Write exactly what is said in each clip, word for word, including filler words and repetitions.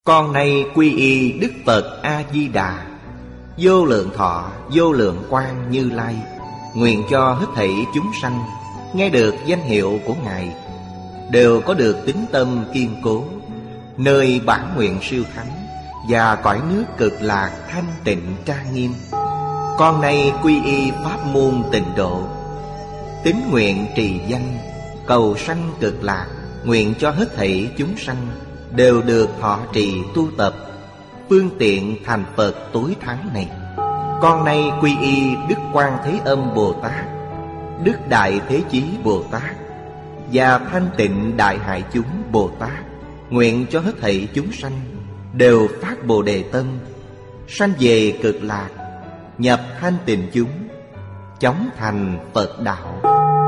Con nay quy y Đức Phật A-di-đà, vô lượng thọ vô lượng quang Như Lai, nguyện cho hết thảy chúng sanh nghe được danh hiệu của Ngài đều có được tín tâm kiên cố, nơi bản nguyện siêu thắng và cõi nước cực lạc thanh tịnh trang nghiêm. Con nay quy y pháp môn Tịnh độ, tín nguyện trì danh cầu sanh cực lạc, nguyện cho hết thảy chúng sanh đều được thọ trì tu tập, phương tiện thành Phật tối thắng này. Con nay quy y Đức Quan Thế Âm Bồ Tát, Đức Đại Thế Chí Bồ Tát và Thanh Tịnh Đại Hải Chúng Bồ Tát, nguyện cho hết thảy chúng sanh đều phát Bồ Đề tâm, sanh về cực lạc, nhập thanh tịnh chúng, chóng thành Phật đạo.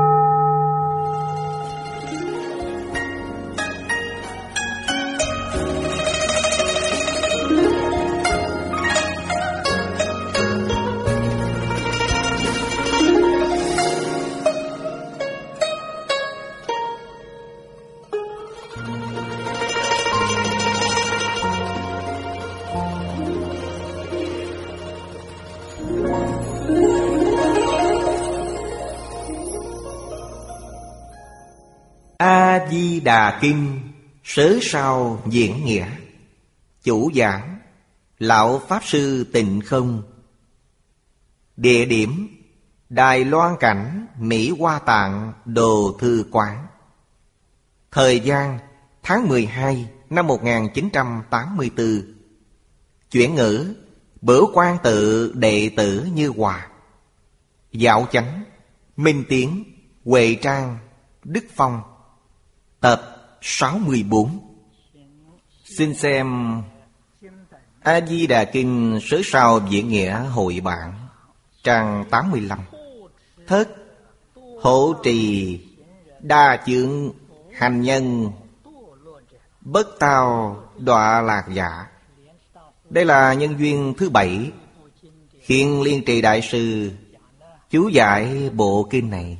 A-di-đà Kinh Sớ Sao Diễn Nghĩa. Chủ giảng Lão Pháp Sư Tịnh Không. Địa điểm Đài Loan Cảnh, Mỹ Hoa Tạng, Đồ Thư Quán. Thời gian tháng mười hai năm một nghìn chín trăm tám mươi tư. Chuyển ngữ Bửu Quan Tự đệ tử Như Hòa. Dạo Chánh Minh Tiến, Huệ Trang, Đức Phong. Tập sáu mươi tư. Xin xem A-di-đà Kinh Sớ Sao Diễn Nghĩa hội bản, trang tám mươi lăm. Thất hộ trì đa chướng hành nhân, bất tao đọa lạc giả. Đây là nhân duyên thứ bảy khiến Liên Trì Đại Sư chú giải bộ kinh này.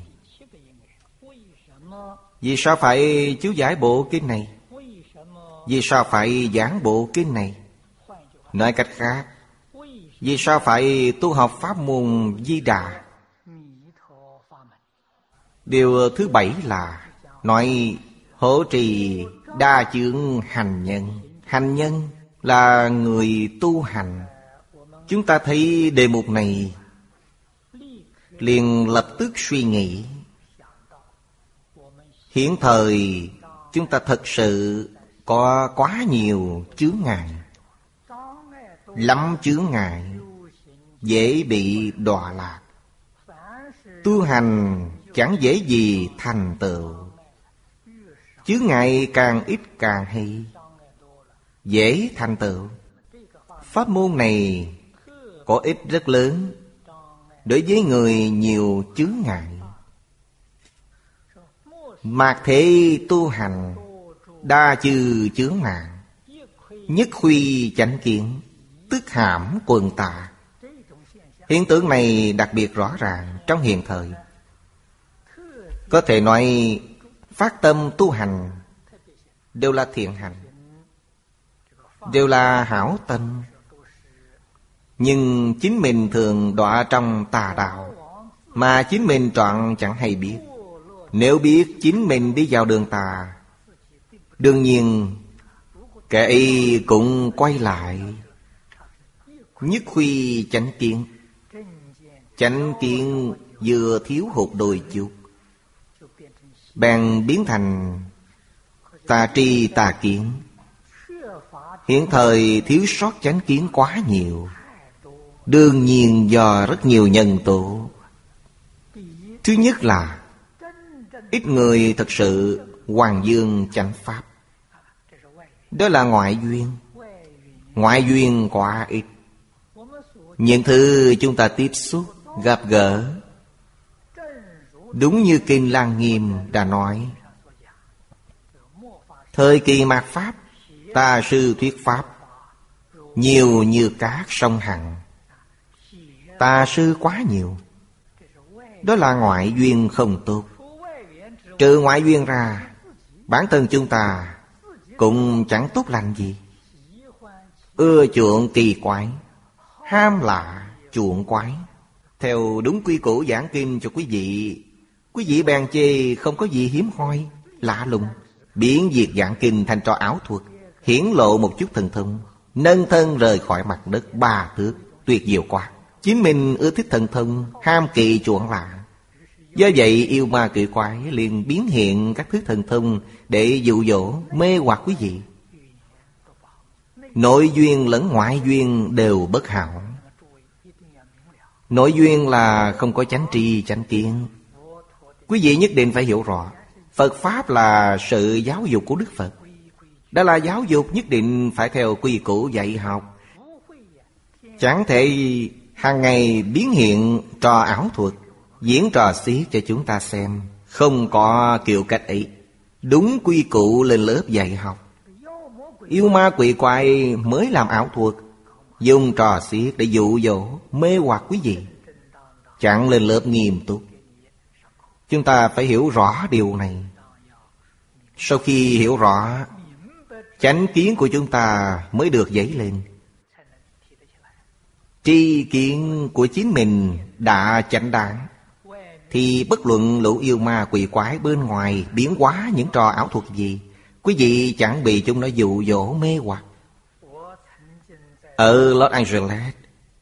Vì sao phải chú giải bộ kinh này? Vì sao phải giảng bộ kinh này? Nói cách khác, vì sao phải tu học pháp môn Di Đà? Điều thứ bảy là nói hỗ trì đa chướng hành nhân. Hành nhân là người tu hành. Chúng ta thấy đề mục này liền lập tức suy nghĩ, hiện thời chúng ta thật sự có quá nhiều chướng ngại, lắm chướng ngại, dễ bị đọa lạc. Tu hành chẳng dễ gì thành tựu. Chướng ngại càng ít càng hay, dễ thành tựu. Pháp môn này có ích rất lớn đối với người nhiều chướng ngại. Mạt thế tu hành đa chư chướng nạn, nhất khuy chánh kiến, tức hãm quần tà. Hiện tượng này đặc biệt rõ ràng trong hiện thời. Có thể nói phát tâm tu hành đều là thiện hành, đều là hảo tâm, nhưng chính mình thường đọa trong tà đạo mà chính mình trọn chẳng hay biết. Nếu biết chính mình đi vào đường tà, đương nhiên kẻ ấy cũng quay lại. Nhất khuy chánh kiến, chánh kiến vừa thiếu hụt đôi chút, bèn biến thành tà tri tà kiến. Hiện thời thiếu sót chánh kiến quá nhiều, đương nhiên do rất nhiều nhân tố. Thứ nhất là ít người thật sự hoàn dương chánh pháp. Đó là ngoại duyên. Ngoại duyên quá ít. Những thứ chúng ta tiếp xúc, gặp gỡ, đúng như Kinh Lăng Nghiêm đã nói, thời kỳ mạt Pháp, tà sư thuyết Pháp nhiều như cát sông Hằng. Tà sư quá nhiều. Đó là ngoại duyên không tốt. Trừ ngoại duyên ra, bản thân chúng ta cũng chẳng tốt lành gì. ưa chuộng kỳ quái, ham lạ chuộng quái. Theo đúng quy củ giảng kinh cho quý vị, quý vị bèn chê không có gì hiếm hoi, lạ lùng. Biến việc giảng kinh thành trò ảo thuật, hiển lộ một chút thần thông, nâng thân rời khỏi mặt đất ba thước, tuyệt diệu quá. Chính mình ưa thích thần thông, ham kỳ chuộng lạ. Do vậy yêu ma quỷ quái liền biến hiện các thứ thần thông để dụ dỗ, mê hoặc quý vị. Nội duyên lẫn ngoại duyên đều bất hảo. Nội duyên là không có chánh tri chánh kiến. Quý vị nhất định phải hiểu rõ, Phật Pháp là sự giáo dục của Đức Phật. Đó là giáo dục nhất định phải theo quy củ dạy học. Chẳng thể hàng ngày biến hiện trò ảo thuật, diễn trò xiết cho chúng ta xem. Không có kiểu cách ấy. Đúng quy củ lên lớp dạy học. Yêu ma quỷ quái mới làm ảo thuật, dùng trò xiết để dụ dỗ, mê hoặc quý vị. Chẳng lên lớp nghiêm túc. Chúng ta phải hiểu rõ điều này. Sau khi hiểu rõ, chánh kiến của chúng ta mới được dấy lên. Tri kiến của chính mình đã chánh đáng, thì bất luận lũ yêu ma quỷ quái bên ngoài biến hóa những trò ảo thuật gì, quý vị chẳng bị chúng nó dụ dỗ mê hoặc. Ở Los Angeles,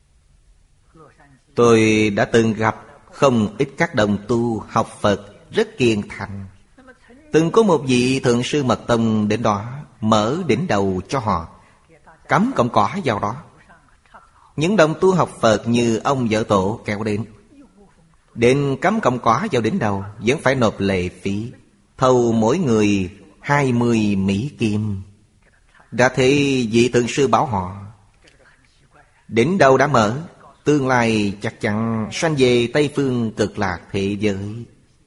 tôi đã từng gặp không ít các đồng tu học Phật rất kiên thành. Từng có một vị thượng sư mật tông đến đó mở đỉnh đầu cho họ, cắm cọng cỏ vào đó. Những đồng tu học Phật như ông vợ tổ kéo đến, đến cắm cọng cỏ vào đỉnh đầu vẫn phải nộp lệ phí, thầu mỗi người hai mươi Mỹ Kim. Đã thấy vị thượng sư bảo họ, đỉnh đầu đã mở, tương lai chắc chắn sanh về Tây Phương Cực Lạc thế giới.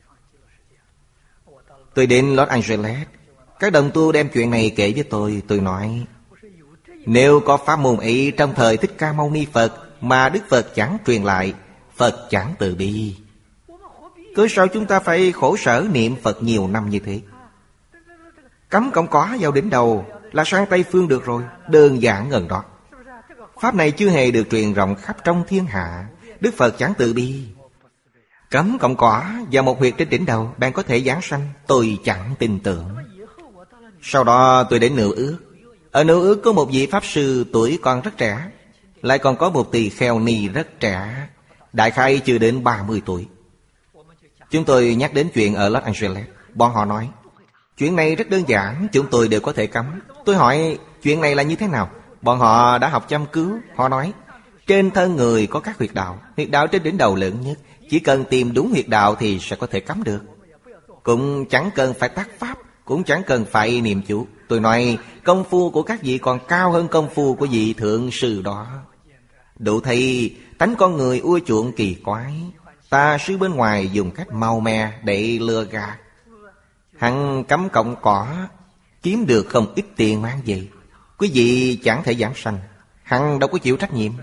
Tôi đến Los Angeles, các đồng tu đem chuyện này kể với tôi. Tôi nói, nếu có pháp môn ấy trong thời Thích Ca Mâu Ni Phật mà Đức Phật chẳng truyền lại, Phật chẳng từ bi, cớ sao chúng ta phải khổ sở niệm Phật nhiều năm như thế? Cắm cọng cỏ vào đỉnh đầu là sang Tây Phương được rồi, đơn giản ngần đó. Pháp này chưa hề được truyền rộng khắp trong thiên hạ. Đức Phật chẳng từ bi. Cắm cọng cỏ vào một huyệt trên đỉnh đầu bạn có thể giáng sanh, tôi chẳng tin tưởng. Sau đó tôi đến Nữ Ước. Ở Nữ Ước có một vị Pháp Sư tuổi còn rất trẻ, lại còn có một tỳ kheo ni rất trẻ, đại khái chưa đến ba mươi tuổi. Chúng tôi nhắc đến chuyện ở Los Angeles. Bọn họ nói, chuyện này rất đơn giản, chúng tôi đều có thể cấm. Tôi hỏi, chuyện này là như thế nào? Bọn họ đã học chăm cứu. Họ nói, trên thân người có các huyệt đạo, huyệt đạo trên đỉnh đầu lớn nhất, chỉ cần tìm đúng huyệt đạo thì sẽ có thể cấm được. Cũng chẳng cần phải tác pháp, cũng chẳng cần phải niệm chú. Tôi nói, công phu của các vị còn cao hơn công phu của vị thượng sư đó. Đủ thấy tánh con người ưa chuộng kỳ quái. Ta sư bên ngoài dùng cách mau me để lừa gạt. Hắn cắm cọng cỏ, kiếm được không ít tiền mang về. Quý vị chẳng thể giảng sanh, hắn đâu có chịu trách nhiệm.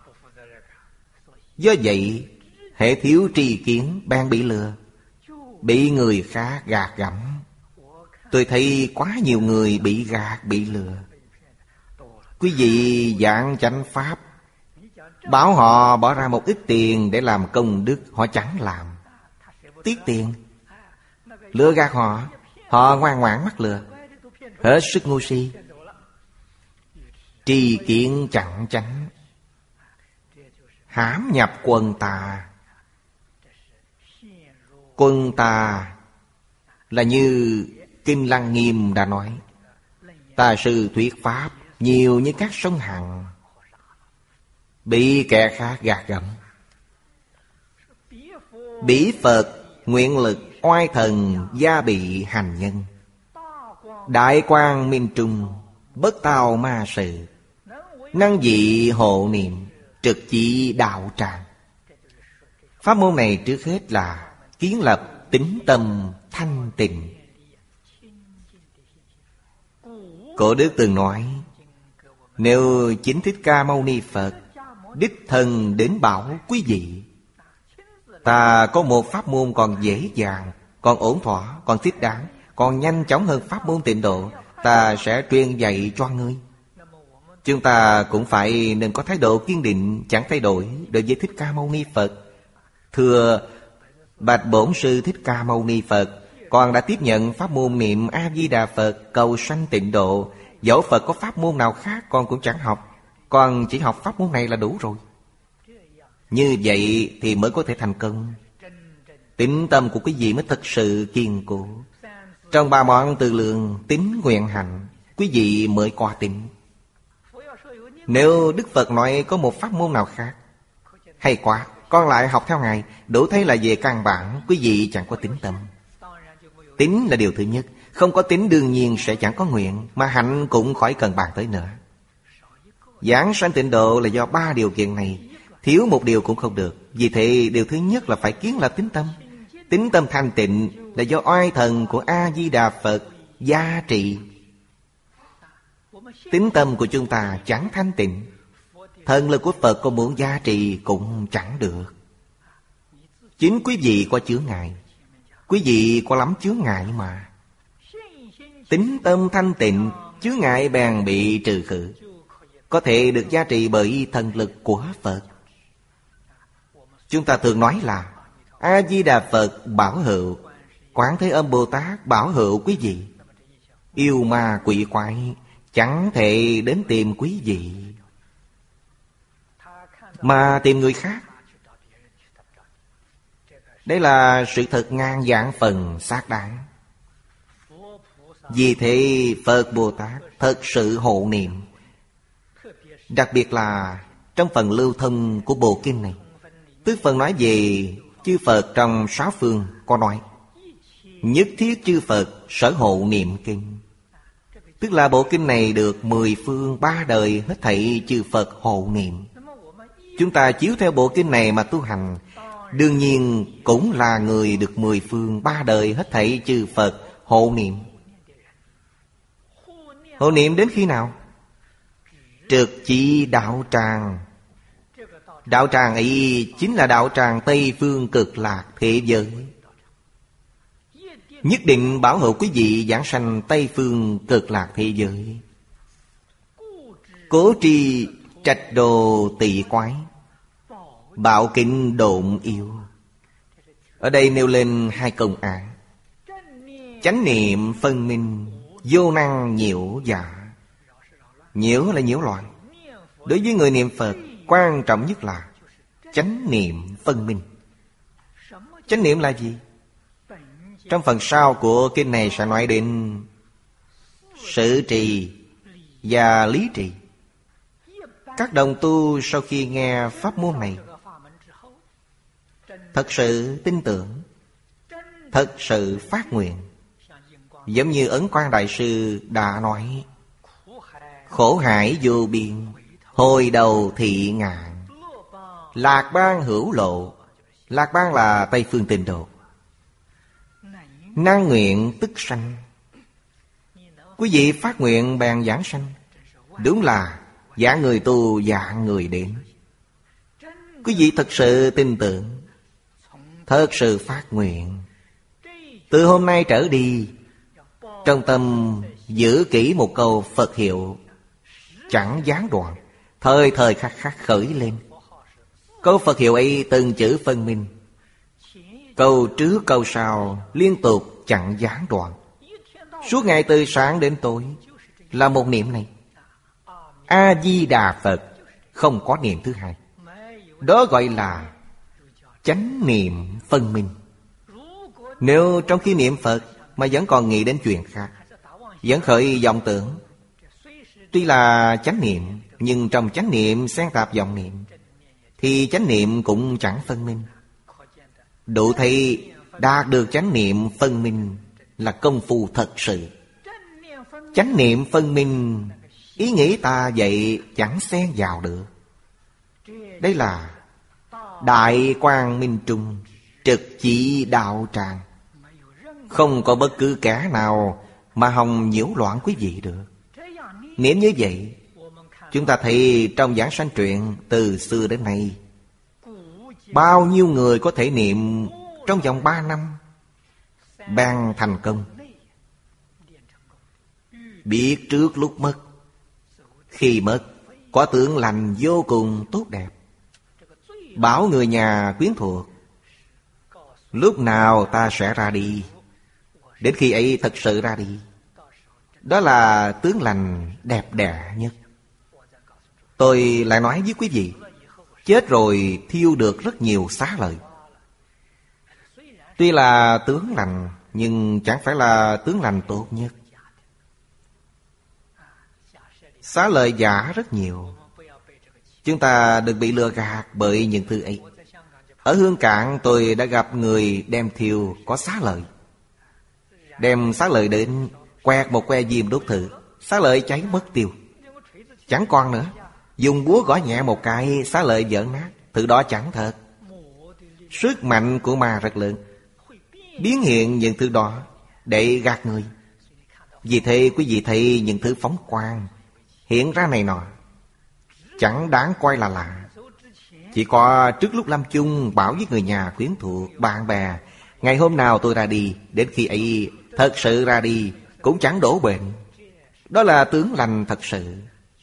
Do vậy, hệ thiếu tri kiến bèn bị lừa, bị người khác gạt gẫm. Tôi thấy quá nhiều người bị gạt, bị lừa. Quý vị giảng chánh pháp, bảo họ bỏ ra một ít tiền để làm công đức, họ chẳng làm, tiếc tiền. Lừa gạt họ, họ ngoan ngoãn mắc lừa, hết sức ngu si. Tri kiến chẳng chánh, hãm nhập quần tà. Quần tà là như Kinh Lăng Nghiêm đã nói, tà sư thuyết pháp nhiều như các sông Hằng, bị kẻ khác gạt gẫm. Bỉ Phật nguyện lực oai thần gia bị hành nhân, đại quang minh trung bất tao ma sự, năng dị hộ niệm trực chỉ đạo tràng. Pháp môn này trước hết là kiến lập tín tâm thanh tịnh. Cổ đức từng nói, nếu chính Thích Ca Mâu Ni Phật đích thân đến bảo quý vị, ta có một pháp môn còn dễ dàng, còn ổn thỏa, còn thích đáng, còn nhanh chóng hơn pháp môn tịnh độ, ta sẽ truyền dạy cho ngươi. Chúng ta cũng phải nên có thái độ kiên định chẳng thay đổi đối với Thích Ca Mâu Ni Phật. Thưa bạch Bổn Sư Thích Ca Mâu Ni Phật, con đã tiếp nhận pháp môn niệm A Di Đà Phật cầu sanh tịnh độ. Dẫu Phật có pháp môn nào khác con cũng chẳng học, con chỉ học pháp môn này là đủ rồi. Như vậy thì mới có thể thành công. Tín tâm của quý vị mới thật sự kiên cố. Trong ba món tư lượng tín nguyện hạnh, quý vị mới qua tín. Nếu Đức Phật nói có một pháp môn nào khác, hay quá, con lại học theo Ngài, đủ thấy là về căn bản quý vị chẳng có tín tâm. Tín là điều thứ nhất. Không có tín đương nhiên sẽ chẳng có nguyện, mà hạnh cũng khỏi cần bàn tới nữa. Giảng sanh tịnh độ là do ba điều kiện này, thiếu một điều cũng không được. Vì thế điều thứ nhất là phải kiến lập tín tâm. Tín tâm thanh tịnh là do oai thần của A Di Đà Phật gia trị. Tín tâm của chúng ta chẳng thanh tịnh, thần lực của Phật có muốn gia trì cũng chẳng được. Chính quý vị có chướng ngại. Quý vị có lắm chướng ngại mà. Tín tâm thanh tịnh, chướng ngại bèn bị trừ khử, có thể được gia trì bởi thần lực của Phật. Chúng ta thường nói là A Di Đà Phật bảo hộ, Quán Thế Âm Bồ Tát bảo hộ quý vị. Yêu ma quỷ quái chẳng thể đến tìm quý vị, mà tìm người khác. Đây là sự thật ngàn vạn phần xác đáng. Vì thế Phật Bồ Tát thật sự hộ niệm. Đặc biệt là trong phần lưu thông của bộ kinh này, tức phần nói về chư Phật trong sáu phương, có nói nhất thiết chư Phật sở hộ niệm kinh. Tức là bộ kinh này được mười phương ba đời hết thảy chư Phật hộ niệm. Chúng ta chiếu theo bộ kinh này mà tu hành, đương nhiên cũng là người được mười phương ba đời hết thảy chư Phật hộ niệm. Hộ niệm đến khi nào? Trực chỉ đạo tràng. Đạo tràng ấy chính là đạo tràng Tây Phương Cực Lạc thế giới. Nhất định bảo hộ quý vị giảng sanh Tây Phương Cực Lạc thế giới. Cố tri trạch đồ tỳ quái, bảo kính độn yêu. Ở đây nêu lên hai công án: chánh niệm phân minh, vô năng nhiễu dạ. Nhiễu là nhiễu loạn. Đối với người niệm Phật, quan trọng nhất là chánh niệm phân minh. Chánh niệm là gì? Trong phần sau của kinh này sẽ nói đến sự trì và lý trì. Các đồng tu sau khi nghe pháp môn này thật sự tin tưởng, thật sự phát nguyện. Giống như Ấn Quang Đại Sư đã nói: khổ hải vô biên, hồi đầu thị ngạn, lạc bang hữu lộ. Lạc bang là Tây Phương Tịnh Độ. Năng nguyện tức sanh. Quý vị phát nguyện bèn giảng sanh. Đúng là dạng người tu dạng người đến. Quý vị thật sự tin tưởng, thật sự phát nguyện. Từ hôm nay trở đi, trong tâm giữ kỹ một câu Phật hiệu, chẳng gián đoạn, thời thời khắc khắc khởi lên. Câu Phật hiệu ấy từng chữ phân minh, câu trước câu sau liên tục chẳng gián đoạn. Suốt ngày từ sáng đến tối là một niệm này, A Di Đà Phật, không có niệm thứ hai. Đó gọi là chánh niệm phân minh. Nếu trong khi niệm Phật mà vẫn còn nghĩ đến chuyện khác, vẫn khởi vọng tưởng, tuy là chánh niệm, nhưng trong chánh niệm xen tạp vọng niệm, thì chánh niệm cũng chẳng phân minh. Đủ thấy đạt được chánh niệm phân minh là công phu thật sự. Chánh niệm phân minh, ý nghĩ ta vậy chẳng xen vào được. Đây là đại quang minh trung, trực chỉ đạo tràng. Không có bất cứ kẻ nào mà hòng nhiễu loạn quý vị được. Niệm như vậy, chúng ta thấy trong giảng sanh truyện từ xưa đến nay, bao nhiêu người có thể niệm trong vòng ba năm ban thành công. Biết trước lúc mất, Khi mất, có tướng lành vô cùng tốt đẹp, bảo người nhà quyến thuộc: lúc nào ta sẽ ra đi. Đến khi ấy thật sự ra đi. Đó là tướng lành đẹp đẽ nhất. Tôi lại nói với quý vị, chết rồi thiêu được rất nhiều xá lợi. Tuy là tướng lành, nhưng chẳng phải là tướng lành tốt nhất. Xá lợi giả rất nhiều. Chúng ta đừng bị lừa gạt bởi những thứ ấy. Ở Hương Cảng tôi đã gặp người đem thiêu có xá lợi. Đem xá lợi đến quẹt một que diêm đốt thử, xá lợi cháy mất tiêu, chẳng còn nữa. Dùng búa gõ nhẹ một cái, xá lợi vỡ nát. Từ đó chẳng thật. Sức mạnh của ma rất lớn, biến hiện những thứ đó để gạt người. Vì thế quý vị thấy những thứ phóng quang hiện ra này nọ, chẳng đáng coi là lạ. Chỉ có trước lúc lâm chung bảo với người nhà quyến thuộc, bạn bè: ngày hôm nào tôi ra đi. Đến khi ấy thật sự ra đi, cũng chẳng đổ bệnh. Đó là tướng lành thật sự.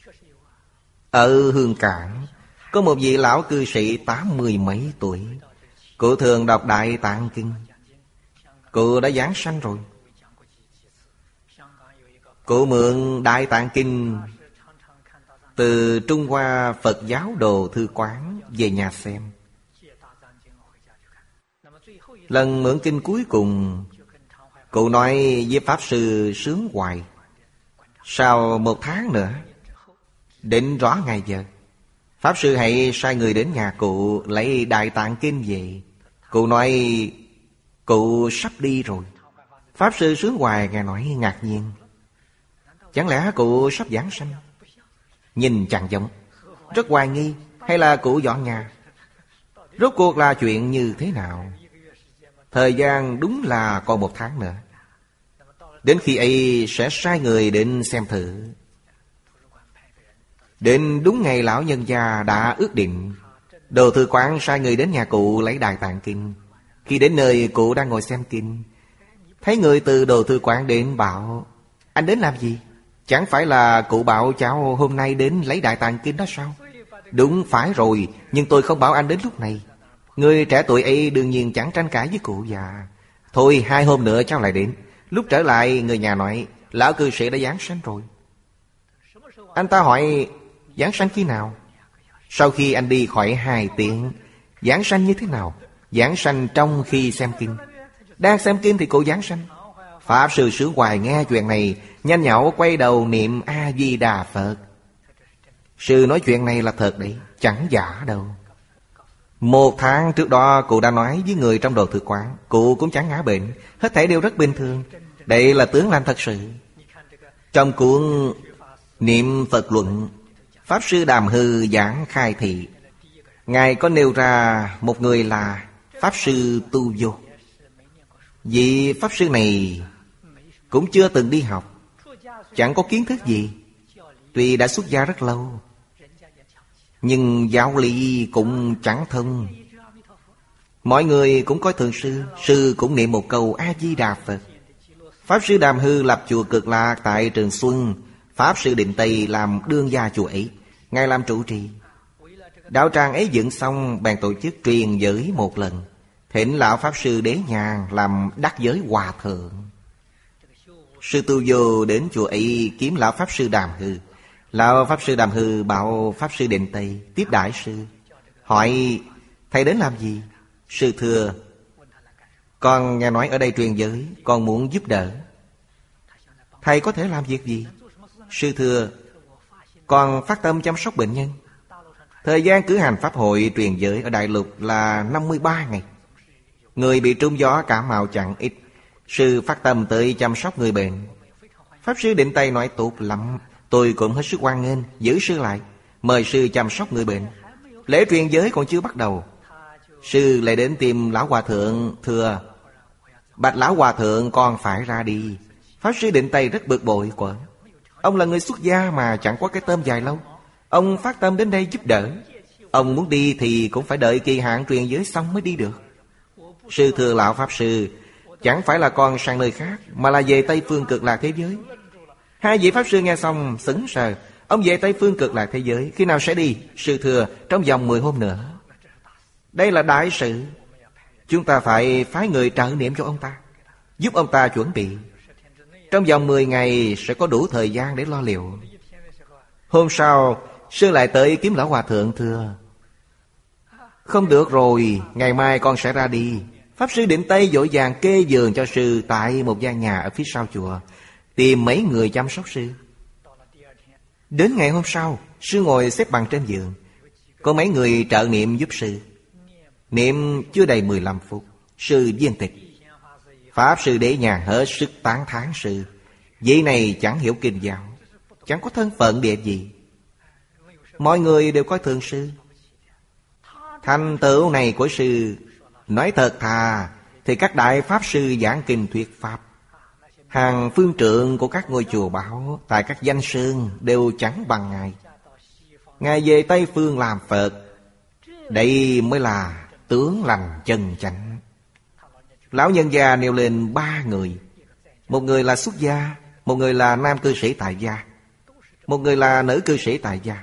Ở Hương Cảng có một vị lão cư sĩ tám mươi mấy tuổi. Cụ thường đọc Đại Tạng Kinh. Cụ đã giảng sanh rồi. Cụ mượn Đại Tạng Kinh từ Trung Hoa Phật giáo đồ thư quán về nhà xem. Lần mượn kinh cuối cùng, cụ nói với Pháp Sư Sướng Hoài: sau một tháng nữa, định rõ ngày giờ, Pháp Sư hãy sai người đến nhà cụ lấy Đại Tạng Kinh về. Cụ nói cụ sắp đi rồi. Pháp Sư Sướng Hoài nghe nói ngạc nhiên. Chẳng lẽ cụ sắp giảng sanh? Nhìn chẳng giống, rất hoài nghi. Hay là cụ dọn nhà? Rốt cuộc là chuyện như thế nào? Thời gian đúng là còn một tháng nữa. Đến khi ấy sẽ sai người đến xem thử. Đến đúng ngày lão nhân gia đã ước định, đồ thư quán sai người đến nhà cụ lấy Đại Tạng Kinh. Khi đến nơi, cụ đang ngồi xem kinh. Thấy người từ đồ thư quán đến bảo: anh đến làm gì? Chẳng phải là cụ bảo cháu hôm nay đến lấy Đại Tạng Kinh đó sao? Đúng phải rồi, nhưng tôi không bảo anh đến lúc này. Người trẻ tuổi ấy đương nhiên chẳng tranh cãi với cụ già. Thôi hai hôm nữa cháu lại đến. Lúc trở lại, người nhà nói lão cư sĩ đã giáng sanh rồi. Anh ta hỏi: giáng sanh khi nào? Sau khi anh đi khỏi hai tiếng. Giáng sanh như thế nào? Giáng sanh trong khi xem kinh. Đang xem kinh thì cụ giáng sanh. Pháp Sư Sướng Hoài nghe chuyện này, nhanh nhảu quay đầu niệm A Di Đà Phật. Sư nói chuyện này là thật đấy, chẳng giả đâu. Một tháng trước đó cụ đã nói với người trong đồ thư quán, cụ cũng chẳng ngã bệnh, hết thảy đều rất bình thường. Đây là tướng lành thật sự. Trong cuốn Niệm Phật Luận, Pháp Sư Đàm Hư giảng khai thị, Ngài có nêu ra một người là Pháp Sư Tu Vô. Vị Pháp Sư này cũng chưa từng đi học, chẳng có kiến thức gì. Tuy đã xuất gia rất lâu, nhưng giáo lý cũng chẳng thông. Mọi người cũng coi thường sư. Sư cũng niệm một câu A Di Đà Phật. Pháp Sư Đàm Hư lập chùa Cực Lạc tại Trường Xuân. Pháp Sư Định Tây làm đương gia chùa ấy, Ngài làm trụ trì. Đạo tràng ấy dựng xong, bèn tổ chức truyền giới một lần, thỉnh lão Pháp Sư Đế Nhàn làm đắc giới hòa thượng. Sư Tu Vô đến chùa ấy kiếm lão Pháp Sư Đàm Hư. Lão Pháp Sư Đàm Hư bảo Pháp Sư Định Tây tiếp đãi sư. Hỏi: thầy đến làm gì? Sư thưa: con nghe nói ở đây truyền giới, con muốn giúp đỡ. Thầy có thể làm việc gì? Sư thưa: con phát tâm chăm sóc bệnh nhân. Thời gian cử hành pháp hội truyền giới ở Đại Lục là năm mươi ba ngày. Người bị trúng gió cảm mạo chẳng ít. Sư phát tâm tới chăm sóc người bệnh. Pháp Sư Định Tây nói: tốt lắm, tôi cũng hết sức hoan nghênh, giữ sư lại, mời sư chăm sóc người bệnh. Lễ truyền giới còn chưa bắt đầu, sư lại đến tìm lão hòa thượng, thưa: bạch lão hòa thượng, con phải ra đi. Pháp Sư Định Tây rất bực bội quở. Ông là người xuất gia mà chẳng có cái tôm dài lâu. Ông phát tâm đến đây giúp đỡ, ông muốn đi thì cũng phải đợi kỳ hạn truyền giới xong mới đi được. Sư thưa lão Pháp Sư, chẳng phải là con sang nơi khác, mà là về Tây Phương Cực Lạc thế giới. Hai vị Pháp Sư nghe xong sững sờ. Ông về Tây Phương Cực Lạc thế giới, khi nào sẽ đi? Sư thưa, trong vòng mười hôm nữa. Đây là đại sự. Chúng ta phải phái người trợ niệm cho ông ta, giúp ông ta chuẩn bị. Trong vòng mười ngày sẽ có đủ thời gian để lo liệu. Hôm sau, sư lại tới kiếm Lão Hòa Thượng thưa: không được rồi, ngày mai con sẽ ra đi. Pháp sư Định Tây vội vàng kê giường cho sư tại một gian nhà ở phía sau chùa, tìm mấy người chăm sóc sư. Đến ngày hôm sau, sư ngồi xếp bằng trên giường, có mấy người trợ niệm giúp sư. Niệm chưa đầy mười lăm phút, sư viên tịch. Pháp sư Đế Nhàn hết sức tán thán sư. Vị này chẳng hiểu kinh giáo, chẳng có thân phận địa vị. Mọi người đều coi thường sư. Thành tựu này của sư, nói thật thà thì các đại pháp sư giảng kinh thuyết pháp, hàng phương trượng của các ngôi chùa bảo tại các danh sơn đều chẳng bằng ngài. Ngài về Tây Phương làm Phật, đây mới là tướng lành chân chánh. Lão nhân gia nêu lên ba người. Một người là xuất gia, một người là nam cư sĩ tại gia, một người là nữ cư sĩ tại gia.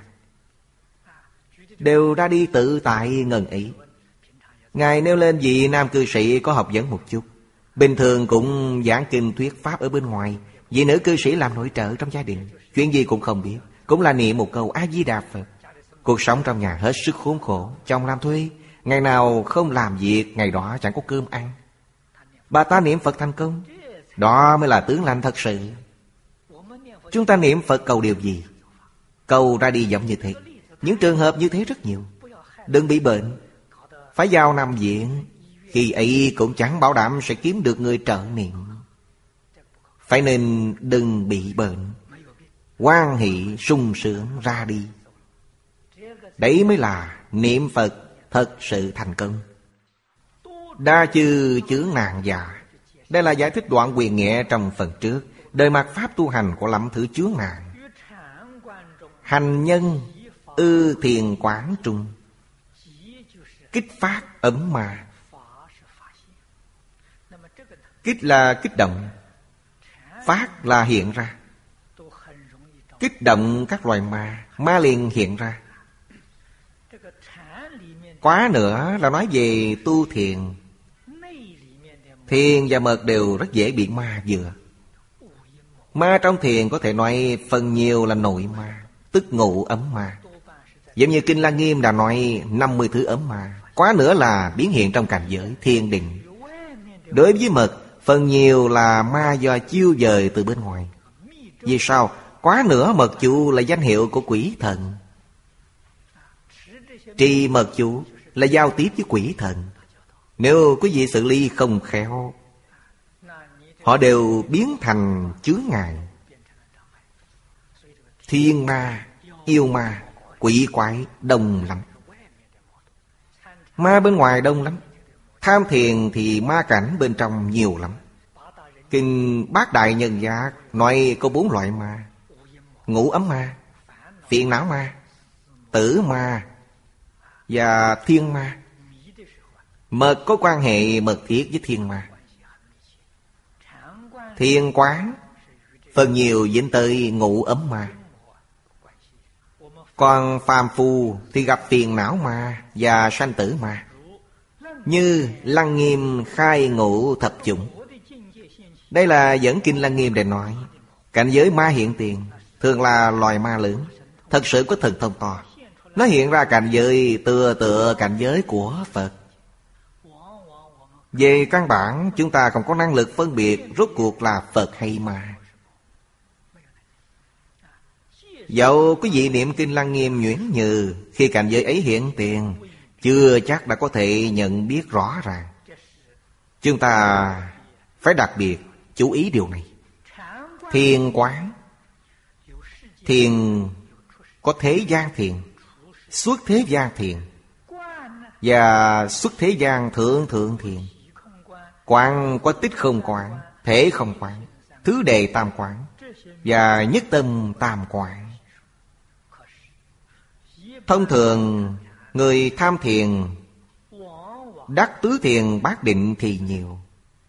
Đều ra đi tự tại ngần ý. Ngài nêu lên vị nam cư sĩ có học vấn một chút, bình thường cũng giảng kinh thuyết pháp ở bên ngoài. Vị nữ cư sĩ làm nội trợ trong gia đình, chuyện gì cũng không biết, cũng là niệm một câu A-di-đà Phật. Cuộc sống trong nhà hết sức khốn khổ. Chồng làm thuê, ngày nào không làm việc, ngày đó chẳng có cơm ăn. Bà ta niệm Phật thành công, đó mới là tướng lành thật sự. Chúng ta niệm Phật cầu điều gì? Cầu ra đi giống như thế. Những trường hợp như thế rất nhiều. Đừng bị bệnh, phải vào nằm viện, khi ấy cũng chẳng bảo đảm sẽ kiếm được người trợ niệm. Phải nên đừng bị bệnh, hoan hỷ sung sướng ra đi. Đấy mới là niệm Phật thật sự thành công. Đa chư chướng nạn dạ, đây là giải thích đoạn quyền nghĩa trong phần trước. Đời mạt pháp tu hành có lắm thứ chướng nạn. Hành nhân ư thiền quán trung, kích phát ấm ma. Kích là kích động, phát là hiện ra. Kích động các loài ma, ma liền hiện ra. Quá nữa là nói về tu thiền. Thiền và mật đều rất dễ bị ma vừa. Ma trong thiền có thể nói phần nhiều là nội ma, tức ngụ ấm ma. Giống như Kinh Lăng Nghiêm đã nói năm mươi thứ ấm ma. Quá nữa là biến hiện trong cảnh giới thiền định. Đối với mật, phần nhiều là ma do chiêu dời từ bên ngoài. Vì sao? Quá nữa mật chú là danh hiệu của quỷ thần. Trì mật chú là giao tiếp với quỷ thần. Nếu quý vị xử lý không khéo, họ đều biến thành chướng ngại. Thiên ma, yêu ma, quỷ quái đông lắm. Ma bên ngoài đông lắm. Tham thiền thì ma cảnh bên trong nhiều lắm. Kinh Bát Đại Nhân Giác nói có bốn loại ma: ngũ ấm ma, phiền não ma, tử ma và thiên ma. Mật có quan hệ mật thiết với thiên ma. Thiên quán phần nhiều dính tới ngũ ấm ma. Còn phàm phu thì gặp phiền não ma và sanh tử ma. Như Lăng Nghiêm khai ngũ thập chủng. Đây là dẫn Kinh Lăng Nghiêm để nói cảnh giới ma hiện tiền thường là loài ma lớn, thật sự có thần thông to. Nó hiện ra cảnh giới tựa tựa cảnh giới của Phật. Về căn bản chúng ta không có năng lực phân biệt rốt cuộc là Phật hay ma. Dẫu quý vị niệm Kinh Lăng Nghiêm nhuyễn nhừ, khi cảnh giới ấy hiện tiền, chưa chắc đã có thể nhận biết rõ ràng. Chúng ta phải đặc biệt chú ý điều này. Thiền quán, thiền có thế gian thiền, xuất thế gian thiền và xuất thế gian thượng thượng thiền. Quán có tích không quán, thể không quán, thứ đề tam quán và nhất tâm tam quán. Thông thường người tham thiền đắc tứ thiền bát định thì nhiều.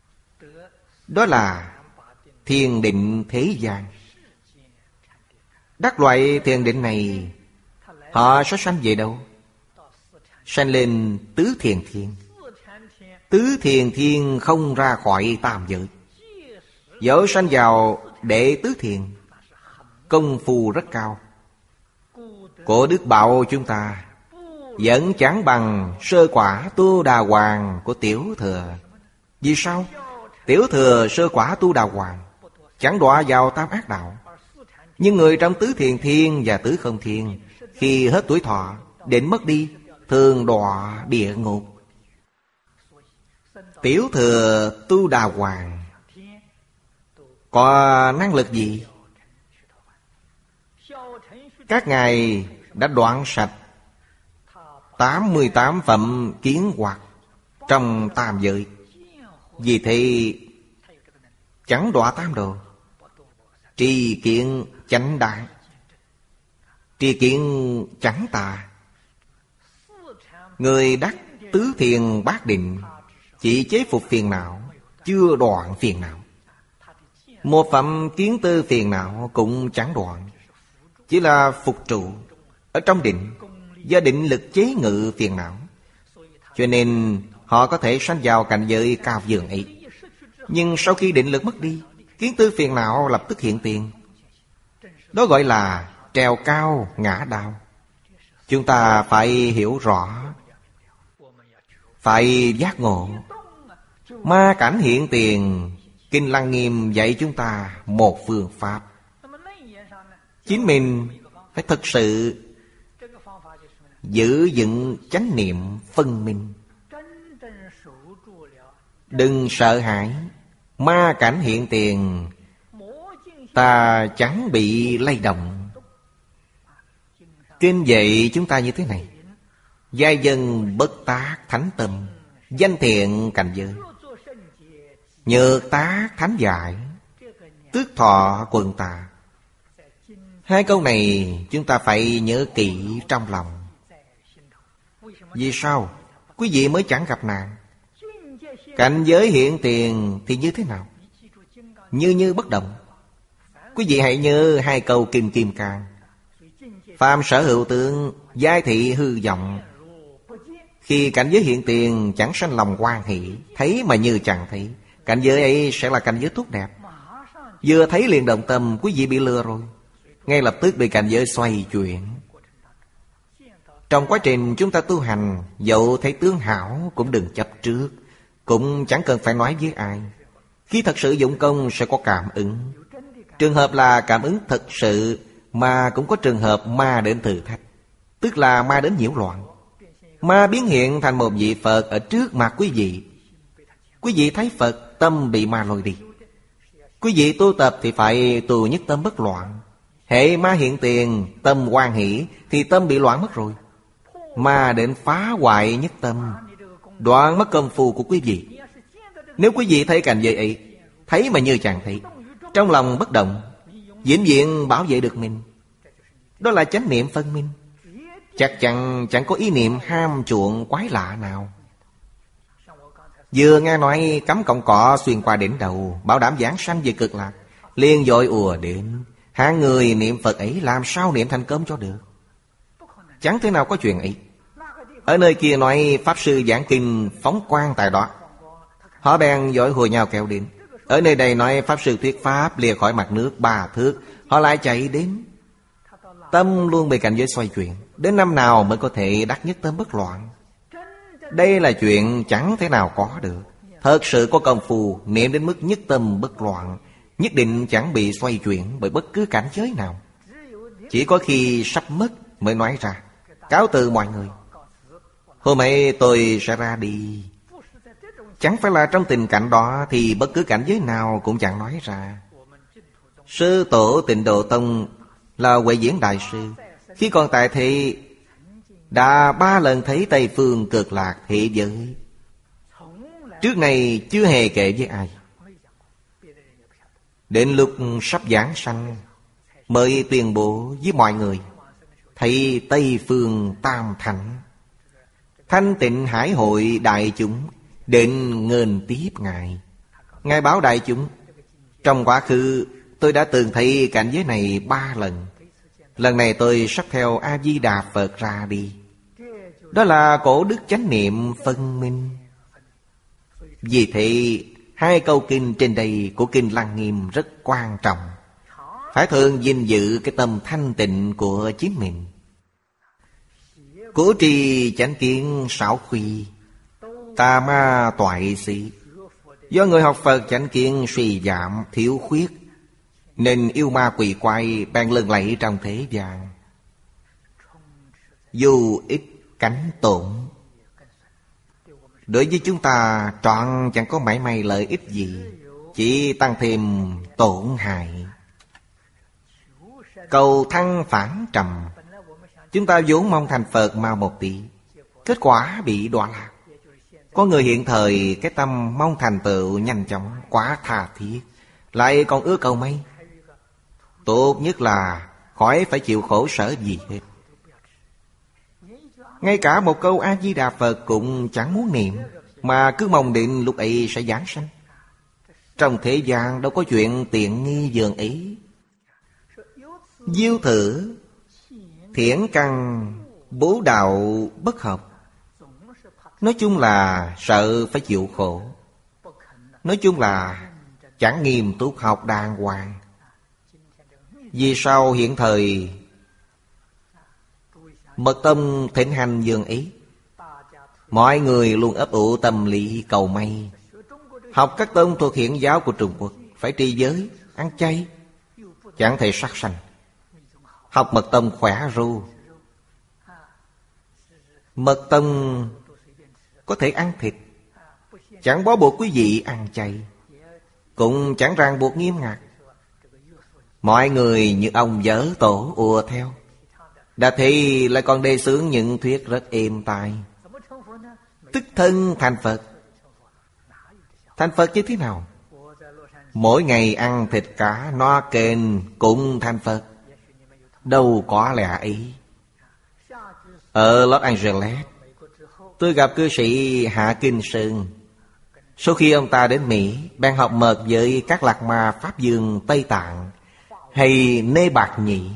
Đó là thiền định thế gian. Đắc loại thiền định này, họ sẽ sanh về đâu? Sanh lên tứ thiền thiên. Tứ thiền thiên không ra khỏi tam giới. Dẫu sanh vào đệ tứ thiền, công phu rất cao. Cổ đức bảo chúng ta vẫn chẳng bằng sơ quả tu đà hoàng của Tiểu Thừa. Vì sao? Tiểu Thừa sơ quả tu đà hoàng chẳng đọa vào tam ác đạo. Nhưng người trong tứ thiền thiên và tứ không thiên, khi hết tuổi thọ, định mất đi, thường đọa địa ngục. Tiểu Thừa tu đà hoàng có năng lực gì? Các ngài đã đoạn sạch tám mươi tám phẩm kiến hoặc trong tam giới. Vì thế chẳng đọa tam đồ. Trì kiện chánh đại, trì kiện chẳng tà. Người đắc tứ thiền bát định chỉ chế phục phiền não, chưa đoạn phiền não. Một phẩm kiến tư phiền não cũng chẳng đoạn, chỉ là phục trụ ở trong định, do định lực chế ngự phiền não. Cho nên họ có thể sanh vào cảnh giới cao dường ấy. Nhưng sau khi định lực mất đi, kiến tư phiền não lập tức hiện tiền. Đó gọi là trèo cao ngã đạo. Chúng ta phải hiểu rõ, phải giác ngộ. Ma cảnh hiện tiền, Kinh Lăng Nghiêm dạy chúng ta một phương pháp. Chính mình phải thực sự giữ vững chánh niệm phân minh. Đừng sợ hãi ma cảnh hiện tiền, ta chẳng bị lay động. Kinh dạy chúng ta như thế này: giai dân bất tác thánh tâm, danh thiện cảnh giới. Nhược tác thánh giải, tước thọ quần tà. Hai câu này chúng ta phải nhớ kỹ trong lòng. Vì sao quý vị mới chẳng gặp nạn? Cảnh giới hiện tiền thì như thế nào? Như như bất động. Quý vị hãy nhớ hai câu Kim Kim Cang: phàm sở hữu tướng, giai thị hư vọng. Khi cảnh giới hiện tiền chẳng sanh lòng hoan hỷ, thấy mà như chẳng thấy, cảnh giới ấy sẽ là cảnh giới tốt đẹp. Vừa thấy liền động tâm, quý vị bị lừa rồi, ngay lập tức bị cảnh giới xoay chuyển. Trong quá trình chúng ta tu hành, dẫu thấy tướng hảo cũng đừng chấp trước, cũng chẳng cần phải nói với ai. Khi thật sự dụng công sẽ có cảm ứng. Trường hợp là cảm ứng thật sự, mà cũng có trường hợp ma đến thử thách, tức là ma đến nhiễu loạn. Ma biến hiện thành một vị Phật ở trước mặt quý vị. Quý vị thấy Phật, tâm bị ma lôi đi. Quý vị tu tập thì phải tu nhất tâm bất loạn. Hệ ma hiện tiền, tâm hoan hỷ, thì tâm bị loạn mất rồi. Ma đến phá hoại nhất tâm, đoạn mất công phu của quý vị. Nếu quý vị thấy cảnh giới ấy, thấy mà như chẳng thấy, trong lòng bất động, vĩnh viễn bảo vệ được mình, đó là chánh niệm phân minh. Chắc chắn chẳng có ý niệm ham chuộng quái lạ nào. Vừa nghe nói cắm cọng cỏ xuyên qua đỉnh đầu, bảo đảm giảng sanh về cực lạc, liền vội ùa đến. Hạng người niệm Phật ấy làm sao niệm thành công cho được? Chẳng thể nào có chuyện ấy. Ở nơi kia nói Pháp Sư giảng kinh phóng quang tại đó, họ bèn vội hồi nhau kéo đến. Ở nơi đây nói Pháp Sư thuyết Pháp lìa khỏi mặt nước ba thước, họ lại chạy đến. Tâm luôn bị cảnh giới xoay chuyển. Đến năm nào mới có thể đắc nhất tâm bất loạn? Đây là chuyện chẳng thể nào có được. Thật sự có công phu niệm đến mức nhất tâm bất loạn, nhất định chẳng bị xoay chuyển bởi bất cứ cảnh giới nào. Chỉ có khi sắp mất mới nói ra: cáo từ mọi người, hôm ấy tôi sẽ ra đi. Chẳng phải là trong tình cảnh đó thì bất cứ cảnh giới nào cũng chẳng nói ra. Sư tổ Tịnh Độ Tông là Huệ Diễn Đại Sư, khi còn tại thế đã ba lần thấy Tây Phương cực lạc thế giới. Trước này chưa hề kể với ai. Đến lúc sắp giảng sanh mới tuyên bố với mọi người: thấy Tây Phương Tam Thánh, thanh tịnh hải hội đại chúng định nghênh tiếp Ngài. Ngài báo đại chúng: trong quá khứ tôi đã từng thấy cảnh giới này ba lần. Lần này tôi xách theo A-di-đà Phật ra đi. Đó là cổ đức chánh niệm phân minh. Vì thế hai câu kinh trên đây của Kinh Lăng Nghiêm rất quan trọng. Phải thường gìn giữ cái tâm thanh tịnh của chính mình. Cố trì chánh kiến xảo khuy, tà ma toại sĩ. Do người học Phật chánh kiến suy giảm thiếu khuyết, nên yêu ma quỷ quái bèn lừng lẫy trong thế gian. Dù ít cánh tổn, đối với chúng ta trọn chẳng có mảy may lợi ích gì, chỉ tăng thêm tổn hại. Cầu thăng phản trầm. Chúng ta vốn mong thành Phật mau một tí, kết quả bị đọa lạc. Có người hiện thời cái tâm mong thành tựu nhanh chóng, quá tha thiết, lại còn ưa cầu may. Tốt nhất là khỏi phải chịu khổ sở gì hết. Ngay cả một câu A-di-đà Phật cũng chẳng muốn niệm, mà cứ mong định lúc ấy sẽ giáng sanh. Trong thế gian đâu có chuyện tiện nghi dường ấy. Diêu thử thiển căn bố đạo bất hợp. Nói chung là sợ phải chịu khổ. Nói chung là chẳng nghiêm túc học đàng hoàng. Vì sao hiện thời mật tông thịnh hành dường ấy? Mọi người luôn ấp ủ tâm lý cầu may. Học các tông thuộc hiển giáo của Trung Quốc phải trì giới, ăn chay, chẳng thể sát sanh. Học mật tông khỏe ru. Mật tông có thể ăn thịt, chẳng bó buộc quý vị ăn chay, cũng chẳng ràng buộc nghiêm ngặt. Mọi người như ông vỡ tổ ùa theo. Đã thì lại còn đề xướng những thuyết rất êm tai. Tức thân thành Phật. Thành Phật như thế nào? Mỗi ngày ăn thịt cá no kền cũng thành Phật. Đâu có lẽ ấy. Ở Los Angeles, tôi gặp cư sĩ Hạ Kinh Sơn. Sau khi ông ta đến Mỹ, bèn học mật với các lạc ma Pháp Dương Tây Tạng hay Nê Bạc Nhĩ.